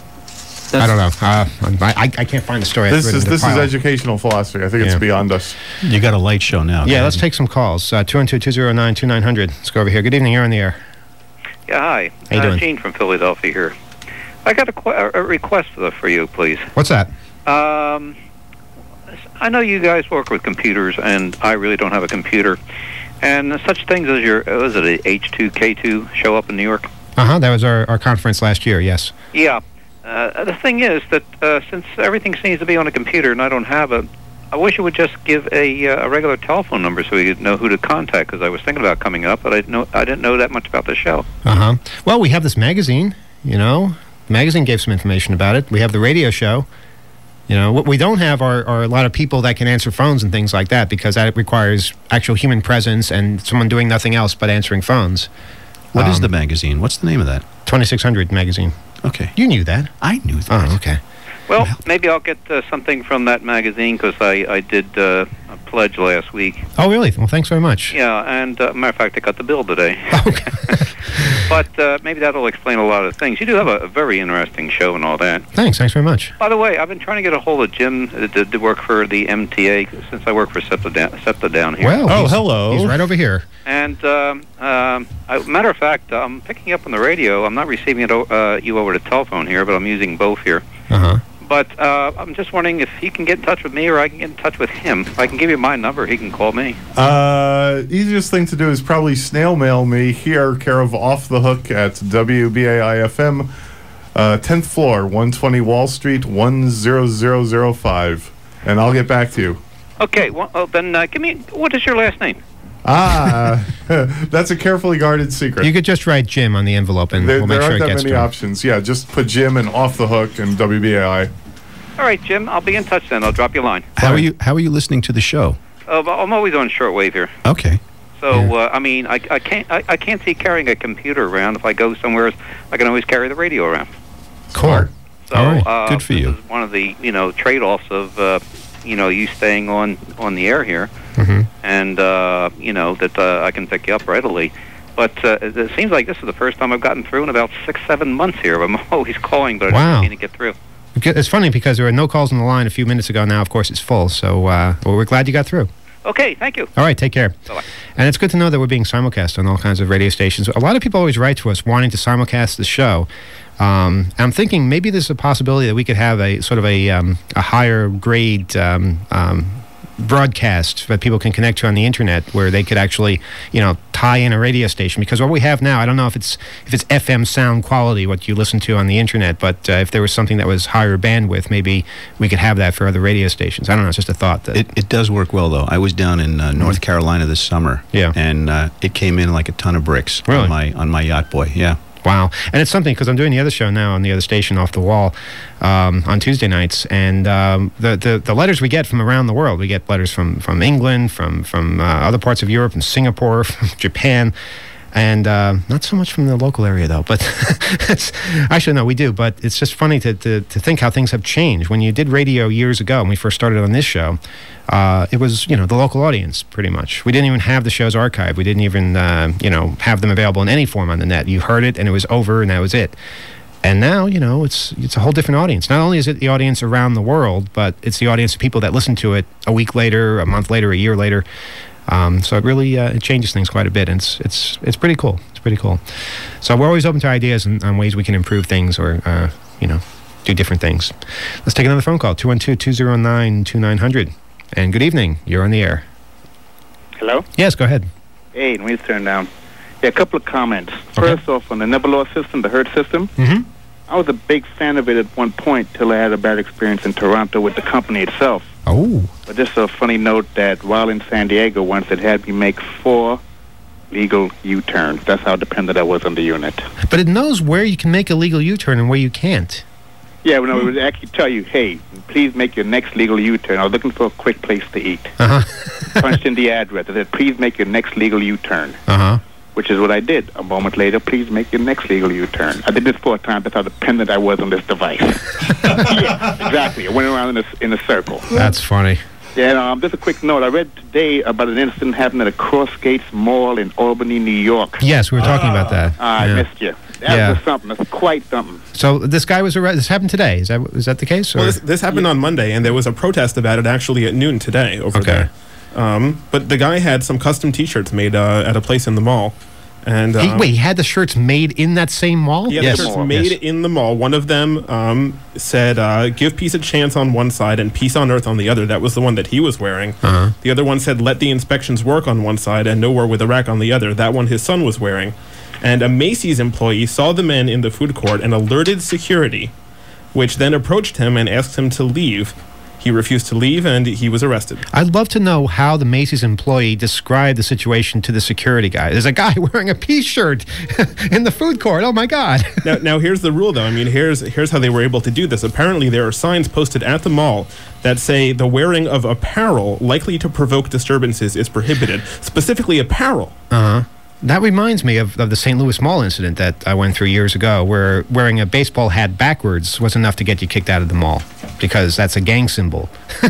I don't know. Uh, I, I can't find the story. This is this is file. educational philosophy. I think Yeah. it's beyond us. You got a light show now. Yeah, let's take some calls. Uh, two one two, two zero nine, two nine zero zero. Let's go over here. Good evening. You're on the air. Yeah, hi. How you uh, doing? Gene from Philadelphia here. I got a, qu- a request for, the, for you, please. What's that? Um, I know you guys work with computers, and I really don't have a computer. And such things as your, was it a H two K two show up in New York? Uh-huh. That was our, our conference last year, yes. Yeah. Uh, the thing is that uh, since everything seems to be on a computer and I don't have a, I wish you would just give a, uh, a regular telephone number so we could know who to contact, because I was thinking about coming up, but I, know, I didn't know that much about the show. Uh-huh. Well, we have this magazine, you know. The magazine gave some information about it. We have the radio show. You know, what we don't have are, are a lot of people that can answer phones and things like that, because that requires actual human presence and someone doing nothing else but answering phones. What um, is the magazine? What's the name of that? twenty-six hundred magazine. Okay. You knew that. I knew that. Oh, okay. Well, maybe I'll get uh, something from that magazine, because I, I did uh, a pledge last week. Oh, really? Well, thanks very much. Yeah, and uh, matter of fact, I got the bill today. But uh, maybe that'll explain a lot of things. You do have a, a very interesting show and all that. Thanks. Thanks very much. By the way, I've been trying to get a hold of Jim uh, to, to work for the M T A since I work for SEPTA down, SEPTA down here. Well, he's, he's right over here. And um, um, I, matter of fact, I'm picking up on the radio. I'm not receiving it o- uh, you over the telephone here, but I'm using both here. Uh-huh. But uh, I'm just wondering if he can get in touch with me or I can get in touch with him. I can give you my number. He can call me. Uh, easiest thing to do is probably snail mail me here, care of Off the Hook at W B A I F M, uh, tenth floor, one twenty Wall Street, one zero zero zero five, and I'll get back to you. Okay, well, oh, then uh, give me, what is your last name? Ah, that's a carefully guarded secret. You could just write Jim on the envelope, and There, we'll there make sure aren't it that gets many to him. options. Yeah, just put Jim and Off the Hook and W B A I. All right, Jim, I'll be in touch then. I'll drop you a line. How are you? How are you listening to the show? Uh, but I'm always on shortwave here. Okay. So, uh, I mean, I, I can't I, I can't see carrying a computer around. If I go somewhere, I can always carry the radio around. Cool. So, All right. uh, Good for this you. is one of the, you know, trade-offs of, uh, you know, you staying on, on the air here. Mm-hmm. And, uh, you know, that uh, I can pick you up readily. But uh, it it seems like this is the first time I've gotten through in about six, seven months here. I'm always calling, but I Wow. don't seem to get through. It's funny because there were no calls on the line a few minutes ago. Now, of course, it's full. So uh, well, we're glad you got through. Okay, thank you. All right, take care. Bye-bye. And it's good to know that we're being simulcast on all kinds of radio stations. A lot of people always write to us wanting to simulcast the show. Um, I'm thinking maybe there's a possibility that we could have a sort of a, um, a higher grade um, um, broadcast that people can connect to on the internet, where they could actually, you know, tie in a radio station. Because what we have now, I don't know if it's if it's F M sound quality what you listen to on the internet, but uh, if there was something that was higher bandwidth, maybe we could have that for other radio stations. I don't know. It's just a thought. That It, it does work well, though. I was down in uh, North Carolina this summer, Yeah. and uh, it came in like a ton of bricks Really? on my on my yacht boy. Yeah. Wow. And it's something, because I'm doing the other show now on the other station, Off the Wall, um, on Tuesday nights. And um, the, the, the letters we get from around the world, we get letters from, from England, from, from uh, other parts of Europe, from Singapore, from Japan. And uh, not so much from the local area, though. But it's, actually, no, we do. But it's just funny to, to, to think how things have changed. When you did radio years ago, when we first started on this show, uh, it was, you know, the local audience, pretty much. We didn't even have the shows archived. We didn't even, uh, you know, have them available in any form on the net. You heard it, and it was over, and that was it. And now, you know, it's it's a whole different audience. Not only is it the audience around the world, but it's the audience of people that listen to it a week later, a month later, a year later. Um, so it really uh, it changes things quite a bit, and it's it's it's pretty cool. It's pretty cool. So we're always open to ideas and, and ways we can improve things, or uh, you know, do different things. Let's take another phone call: two one two, two zero nine, two nine zero zero. And good evening. You're on the air. Hello? Yes, go ahead. Hey, let me turn down. Yeah, a couple of comments. First off, on the Nebula system, the Hertz system, mm-hmm. I was a big fan of it at one point till I had a bad experience in Toronto with the company itself. Oh. But just a funny note that while in San Diego once, it had me make four legal U-turns. That's how dependent I was on the unit. But it knows where you can make a legal U-turn and where you can't. Yeah, well, no, it would actually tell you, hey, please make your next legal U-turn. I was looking for a quick place to eat. Uh-huh. Punched in the address. It said, please make your next legal U-turn. Uh-huh. Which is what I did. A moment later, please make your next legal U-turn. I did this four times. That's how dependent I was on this device. Yeah, exactly. I went around in a, in a circle. That's funny. Yeah, and, um, just a quick note. I read today about an incident happening at a Crossgates Mall in Albany, New York. Yes, we were talking about that. Ah, I Yeah. missed you. That Yeah. was something. That's quite something. So this guy was arrested. This happened today. Is that is that the case? Or? Well, this, this happened on Monday, and there was a protest about it actually at noon today over Okay. there. Um, but the guy had some custom T-shirts made uh, at a place in the mall. And He, um, wait, he had the shirts made in that same mall? Yeah, the shirts made in the mall. One of them um, said, uh, give peace a chance on one side and peace on earth on the other. That was the one that he was wearing. Uh-huh. The other one said, let the inspections work on one side and no war with Iraq on the other. That one his son was wearing. And a Macy's employee saw the men in the food court and alerted security, which then approached him and asked him to leave. He refused to leave, and he was arrested. I'd love to know how the Macy's employee described the situation to the security guy. There's a guy wearing a peace shirt in the food court. Oh, my God. now, now, here's the rule, though. I mean, here's here's how they were able to do this. Apparently, there are signs posted at the mall that say the wearing of apparel likely to provoke disturbances is prohibited. Specifically, apparel. Uh-huh. That reminds me of, of the Saint Louis Mall incident that I went through years ago, where wearing a baseball hat backwards was enough to get you kicked out of the mall, because that's a gang symbol.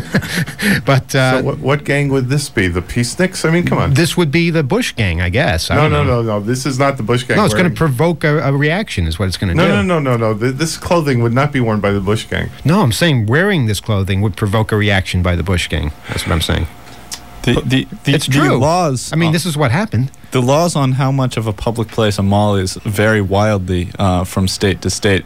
But uh, so what, what gang would this be? The Peaceniks? I mean, come on. This would be the Bush gang, I guess. I No, don't no, know. no, no. This is not the Bush gang. No, it's going to wearing- provoke a, a reaction, is what it's going to No, do. no, no, no, no. Th- This clothing would not be worn by the Bush gang. No, I'm saying wearing this clothing would provoke a reaction by the Bush gang. That's what I'm saying. The, the, the, It's the true. laws. I mean, this is what happened. The laws on how much of a public place a mall is vary wildly uh, from state to state.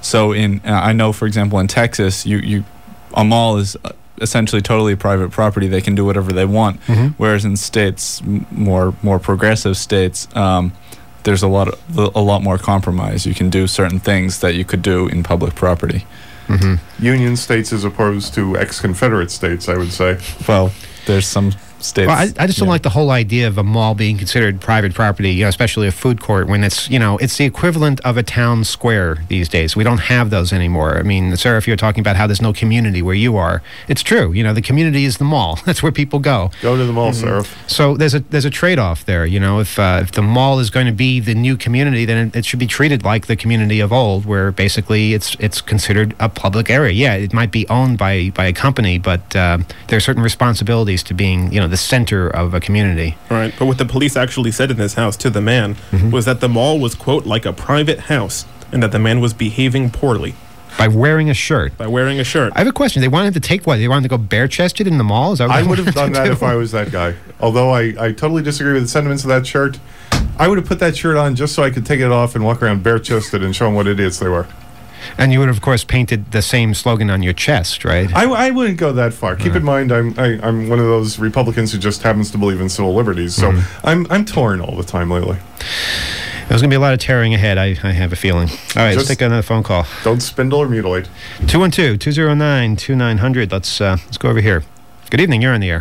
So in uh, I know, for example, in Texas, you you a mall is uh, essentially totally private property. They can do whatever they want. Mhm. Whereas in states, m- more more progressive states, um, there's a lot of, a lot more compromise. You can do certain things that you could do in public property. Mm-hmm. Union states as opposed to ex-Confederate states, I would say. Well, there's some states. Well, I, I just don't like the whole idea of a mall being considered private property, you know, especially a food court, when it's, you know, it's the equivalent of a town square these days. We don't have those anymore. I mean, Sarah, if you're talking about how there's no community where you are, it's true. You know, the community is the mall. That's where people go. Go to the mall, Sarah. So there's a there's a trade-off there. You know, if uh, if the mall is going to be the new community, then it, it should be treated like the community of old, where basically it's it's considered a public area. Yeah, it might be owned by by a company, but uh, there are certain responsibilities to being, you know, the center of a community. Right, but what the police actually said in this house to the man Mhm. was that the mall was, quote, like a private house, and that the man was behaving poorly. By wearing a shirt. By wearing a shirt. I have a question. They wanted to take what? They wanted to go bare-chested in the mall? Is that what I they would have wanted done to that do? if I was that guy. Although I, I totally disagree with the sentiments of that shirt. I would have put that shirt on just so I could take it off and walk around bare-chested and show them what idiots they were. And you would have, of course, painted the same slogan on your chest, right? I, I wouldn't go that far. Keep in mind, I'm I, I'm one of those Republicans who just happens to believe in civil liberties. So Mm-hmm. I'm I'm torn all the time lately. There's going to be a lot of tearing ahead, I, I have a feeling. All right, let's Just take another phone call. Don't spindle or mutilate. two one two, two zero nine, two nine zero zero. Let's, uh, let's go over here. Good evening, you're on the air.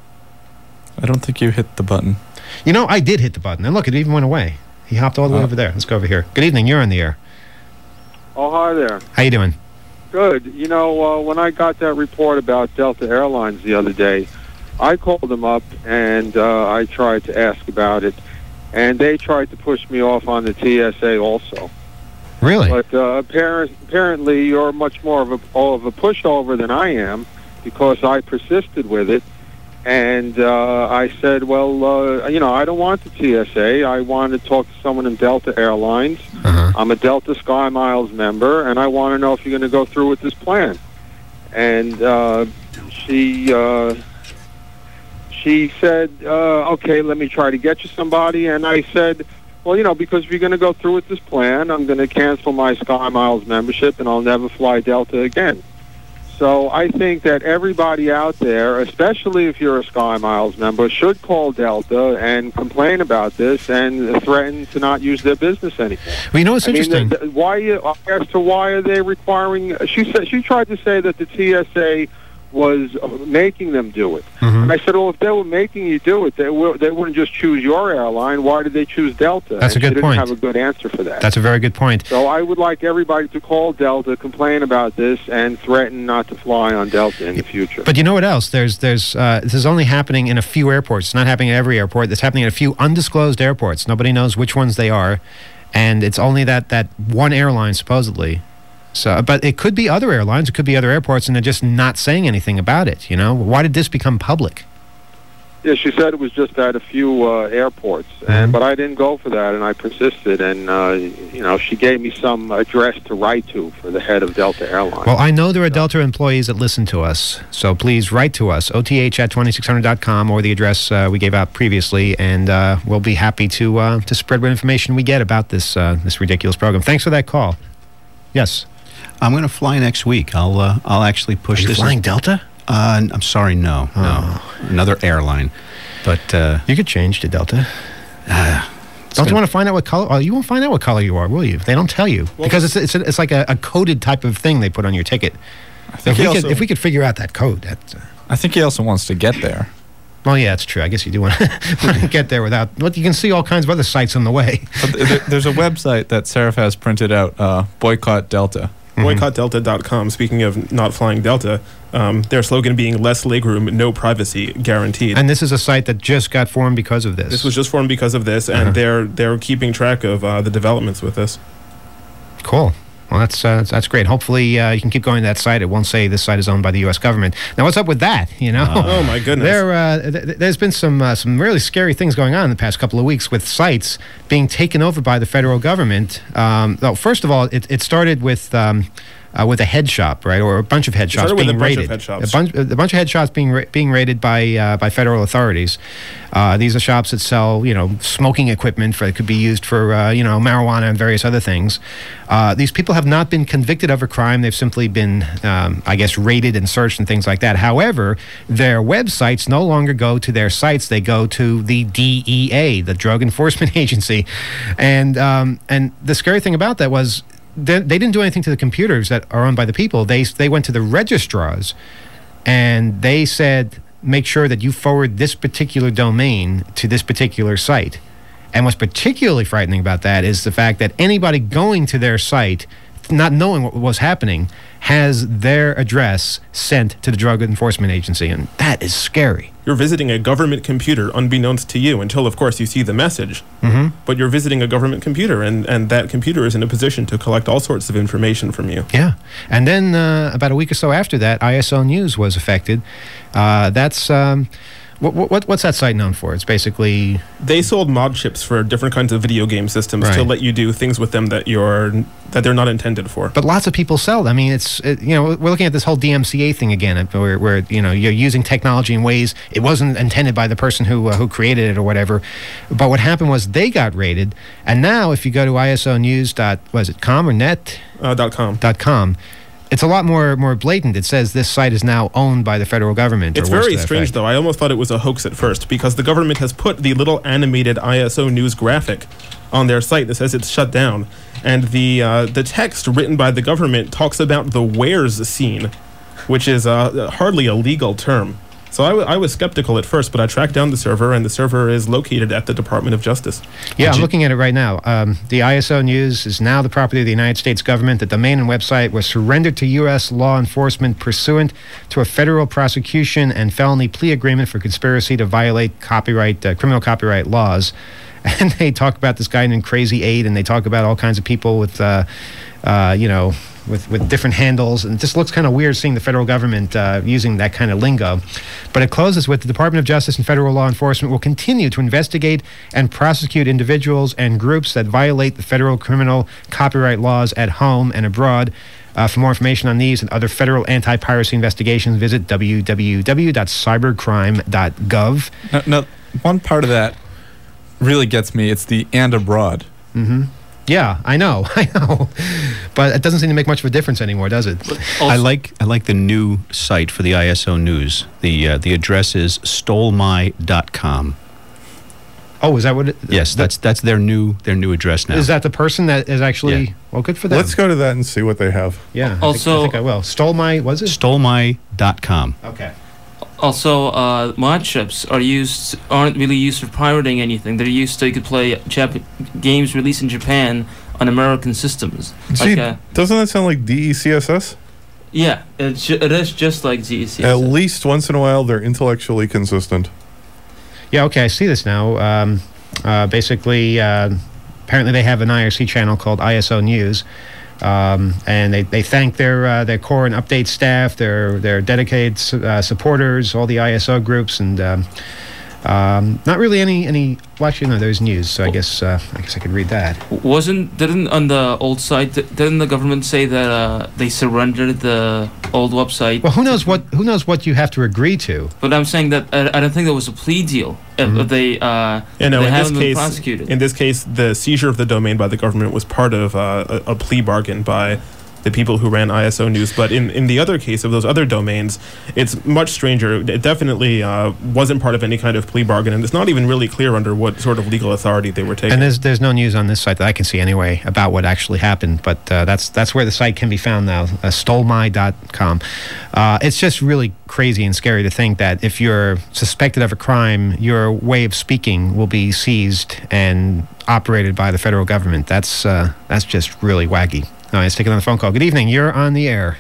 I don't think you hit the button. You know, I did hit the button, and look, it even went away. He hopped all the way over there. Let's go over here. Good evening, you're on the air. Oh, hi there. How you doing? Good. You know, uh, when I got that report about Delta Airlines the other day, I called them up and uh, I tried to ask about it, and they tried to push me off on the T S A also. Really? But uh, apparent, apparently you're much more of a, of a pushover than I am, because I persisted with it. And uh, I said, well, uh, you know, I don't want the T S A. I want to talk to someone in Delta Airlines. Uh-huh. I'm a Delta Sky Miles member, and I want to know if you're going to go through with this plan. And uh, she uh, she said, uh, okay, let me try to get you somebody. And I said, well, you know, because if you're going to go through with this plan, I'm going to cancel my Sky Miles membership, and I'll never fly Delta again. So I think that everybody out there, especially if you're a Sky Miles member, should call Delta and complain about this and threaten to not use their business anymore. Well, you know what's I mean, interesting? the- the- why you, as to why are they requiring? She said she tried to say that the T S A was uh, making them do it. Mhm. And I said, well, if they were making you do it, they, will, they wouldn't just choose your airline. Why did they choose Delta? That's a And good she didn't point. have a good answer for that. That's a very good point. So I would like everybody to call Delta, complain about this, and threaten not to fly on Delta in the future. But you know what else? There's, there's, uh, this is only happening in a few airports. It's not happening at every airport. It's happening at a few undisclosed airports. Nobody knows which ones they are, and it's only that, that one airline supposedly. So, but it could be other airlines. It could be other airports, and they're just not saying anything about it. You know, why did this become public? Yeah, she said it was just at a few uh, airports, and but I didn't go for that, and I persisted, and uh, you know, she gave me some address to write to for the head of Delta Airlines. Well, I know there are Delta employees that listen to us, so please write to us, O T H at twenty-six hundred dot com, or the address uh, we gave out previously, and uh, we'll be happy to uh, to spread what information we get about this uh, this ridiculous program. Thanks for that call. Yes. I'm going to fly next week. I'll uh, I'll actually push Are you this. flying Delta? Uh, I'm sorry, no, no, another airline. But uh, you could change to Delta. Uh, Don't you want to find out what color? Oh, you won't find out what color you are, will you? They don't tell you because it's it's, a, it's like a, a coded type of thing they put on your ticket. think If he we, could, also- if we could figure out that code, that's. Uh, I think he also wants to get there. well, yeah, it's true. I guess you do want to get there without. But you can see all kinds of other sites on the way. But th- th- there's a website that Seraph has printed out, uh, Boycott Delta. boycott delta dot com. Speaking of not flying Delta, um, their slogan being less legroom, no privacy guaranteed. And this is a site that just got formed because of this. This was just formed because of this, and Uh-huh. they're they're keeping track of uh, the developments with this. Cool. Well, that's uh, that's great. Hopefully, uh, you can keep going to that site. It won't say this site is owned by the U S government. Now, what's up with that? You know? Oh, my goodness. There, uh, th- th- there's been some uh, some really scary things going on in the past couple of weeks with sites being taken over by the federal government. Um, well, first of all, it, it started with um, uh, with a head shop, right, or a bunch of head It shops started with being a bunch of raided. head shops. A bunch, a bunch of head shops being ra- being raided by uh, by federal authorities. Uh, these are shops that sell, you know, smoking equipment for that could be used for, uh, you know, marijuana and various other things. Uh, these people have not been convicted of a crime. They've simply been, um, I guess, raided and searched and things like that. However, their websites no longer go to their sites. They go to the D E A, the Drug Enforcement Agency. And um, and the scary thing about that was they, they didn't do anything to the computers that are owned by the people. They they went to the registrars and they said, make sure that you forward this particular domain to this particular site. And what's particularly frightening about that is the fact that anybody going to their site, not knowing what was happening, has their address sent to the Drug Enforcement Agency, and that is scary. You're visiting a government computer unbeknownst to you until, of course, you see the message. Mm-hmm. But you're visiting a government computer, and, and that computer is in a position to collect all sorts of information from you. Yeah. And then uh, about a week or so after that, I S O News was affected. Uh, that's... Um, What, what, what's that site known for? It's basically... They sold mod chips for different kinds of video game systems Right. to let you do things with them that you're that they're not intended for. But lots of people sell them. I mean, it's, it, you know, we're looking at this whole D M C A thing again, where, where you know, you're using technology in ways it wasn't intended by the person who uh, who created it or whatever. But what happened was they got raided, and now if you go to I S O news dot, was it com or net? Uh, dot com. Dot com. It's a lot more more blatant. It says this site is now owned by the federal government. It's or worse very to that strange, effect. though. I almost thought it was a hoax at first because the government has put the little animated I S O News graphic on their site that says it's shut down. And the uh, the text written by the government talks about the wares scene, which is uh, hardly a legal term. So I, w- I was skeptical at first, but I tracked down the server, and the server is located at the Department of Justice. Yeah, I'm looking at it right now. Um, the I S O News is now the property of the United States government. The domain and website was surrendered to U S law enforcement pursuant to a federal prosecution and felony plea agreement for conspiracy to violate copyright, uh, criminal copyright laws. And they talk about this guy named Crazy Eight, and they talk about all kinds of people with, uh, uh, you know, with, with different handles, and it just looks kind of weird seeing the federal government uh, using that kind of lingo. But it closes with, the Department of Justice and federal law enforcement will continue to investigate and prosecute individuals and groups that violate the federal criminal copyright laws at home and abroad. Uh, for more information on these and other federal anti-piracy investigations, visit w w w dot cybercrime dot gov. Now, now, one part of that really gets me. It's the and abroad. Mm-hmm. Yeah, I know, I know. But it doesn't seem to make much of a difference anymore, does it? I like I like the new site for the I S O News. The uh, the address is stole my dot com. Oh, is that what it Yes, that's that's their new their new address now. Is that the person that is actually... Yeah. Well, good for them. Let's go to that and see what they have. Yeah, I Also- think, I think I will. Stole my... Was it? stole my dot com. Okay. Also, uh, mod chips are used aren't really used for pirating anything. They're used so you could play Jap- games released in Japan on American systems. Gee, Like, uh, doesn't that sound like D E C S S? yeah, it's ju- it is just like G E C. At least once in a while, they're intellectually consistent. Yeah, okay, I see this now. Um, uh, basically, uh, apparently they have an I R C channel called I S O News. Um, and they, they thank their uh, their core and update staff, their their dedicated su- uh, supporters, all the I S O groups, and um, um, not really any any. Well, actually, no, there's news, so I guess uh, I guess I could read that. Wasn't didn't on the old site di- didn't the government say that uh, they surrendered the old website? Well, who knows what who knows what you have to agree to? But I'm saying that uh, I don't think there was a plea deal. If Mhm. they uh, Yeah, no, they in this haven't been case, prosecuted. in this case, the seizure of the domain by the government was part of uh, a, a plea bargain by the people who ran I S O News. But in, in the other case of those other domains, it's much stranger. It definitely uh, wasn't part of any kind of plea bargain, and it's not even really clear under what sort of legal authority they were taking. And there's there's no news on this site that I can see anyway about what actually happened, but uh, that's that's where the site can be found now, uh, stole my dot com. Uh, it's just really crazy and scary to think that if you're suspected of a crime, your way of speaking will be seized and operated by the federal government. That's uh, that's just really wacky. All right, let's take it on the phone call. Good evening. You're on the air.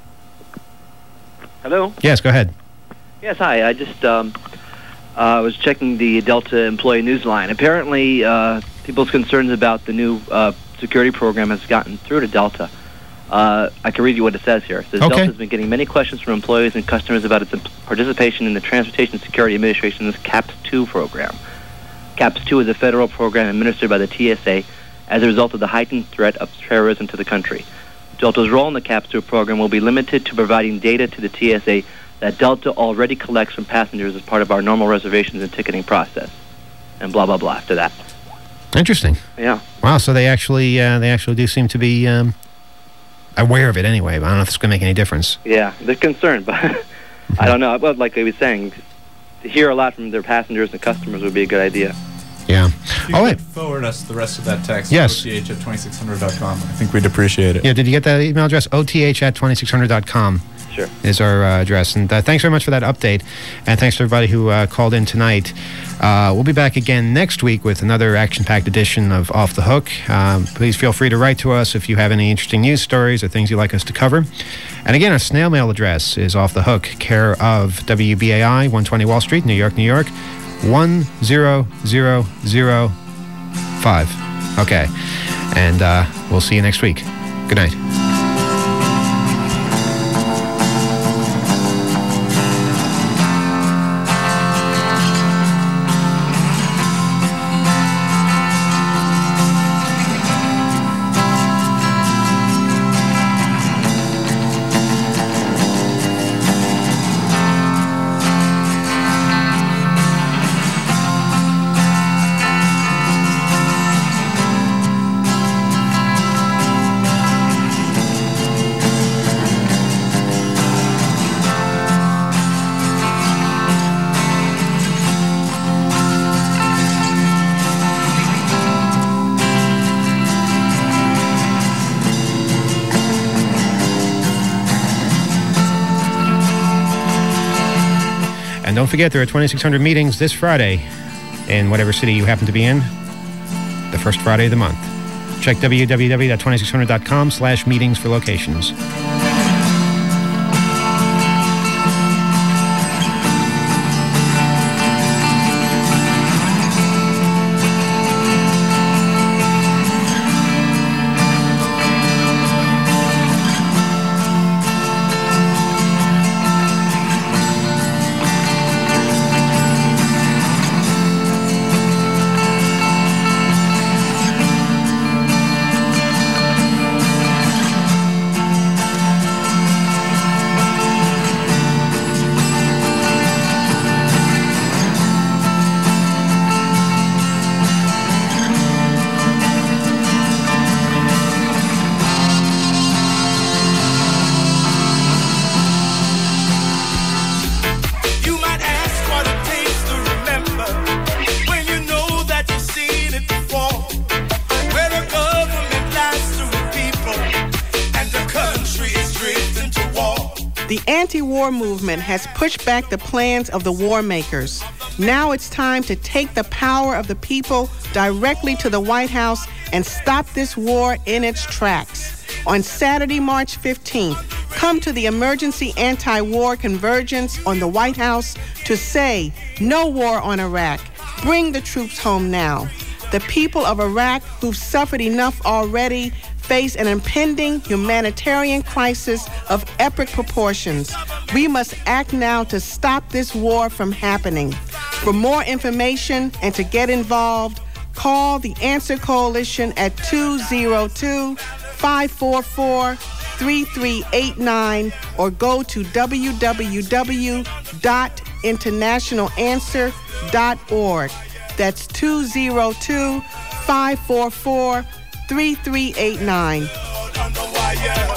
Hello? Yes, go ahead. Yes, hi. I just um, uh, was checking the Delta Employee Newsline. Apparently, uh, people's concerns about the new uh, security program has gotten through to Delta. Uh, I can read you what it says here. It says Okay. Delta has been getting many questions from employees and customers about its participation in the Transportation Security Administration's CAPS two program. CAPS two is a federal program administered by the T S A as a result of the heightened threat of terrorism to the country. Delta's role in the CAPS two program will be limited to providing data to the T S A that Delta already collects from passengers as part of our normal reservations and ticketing process. And blah, blah, blah after that. Interesting. Yeah. Wow, so they actually uh, they actually do seem to be um, aware of it anyway, but I don't know if it's going to make any difference. Yeah, they're concerned, but I don't know. Well, like I was saying, to hear a lot from their passengers and customers would be a good idea. Yeah. If you Oh, could wait. forward us the rest of that text. Yes. O T H at twenty-six hundred dot com. I think we'd appreciate it. Yeah, did you get that email address? O T H at twenty-six hundred dot com. Sure. Is our uh, address. And uh, thanks very much for that update. And thanks to everybody who uh, called in tonight. Uh, we'll be back again next week with another action-packed edition of Off the Hook. Um, please feel free to write to us if you have any interesting news stories or things you'd like us to cover. And again, our snail mail address is Off the Hook, care of W B A I, one twenty Wall Street, New York, New York, one zero zero zero five. Okay. And uh, we'll see you next week. Good night. Don't forget, there are twenty-six hundred meetings this Friday in whatever city you happen to be in, the first Friday of the month. Check w w w dot twenty-six hundred dot com slash meetings for locations. The anti-war movement has pushed back the plans of the war makers. Now it's time to take the power of the people directly to the White House and stop this war in its tracks. On Saturday, March fifteenth, come to the Emergency Anti-War Convergence on the White House to say, no war on Iraq. Bring the troops home now. The people of Iraq, who've suffered enough already, face an impending humanitarian crisis of epic proportions. We must act now to stop this war from happening. For more information and to get involved, call the Answer Coalition at two oh two, five four four, three three eight nine or go to w w w dot international answer dot org. That's two oh two, five four four, three three eight nine.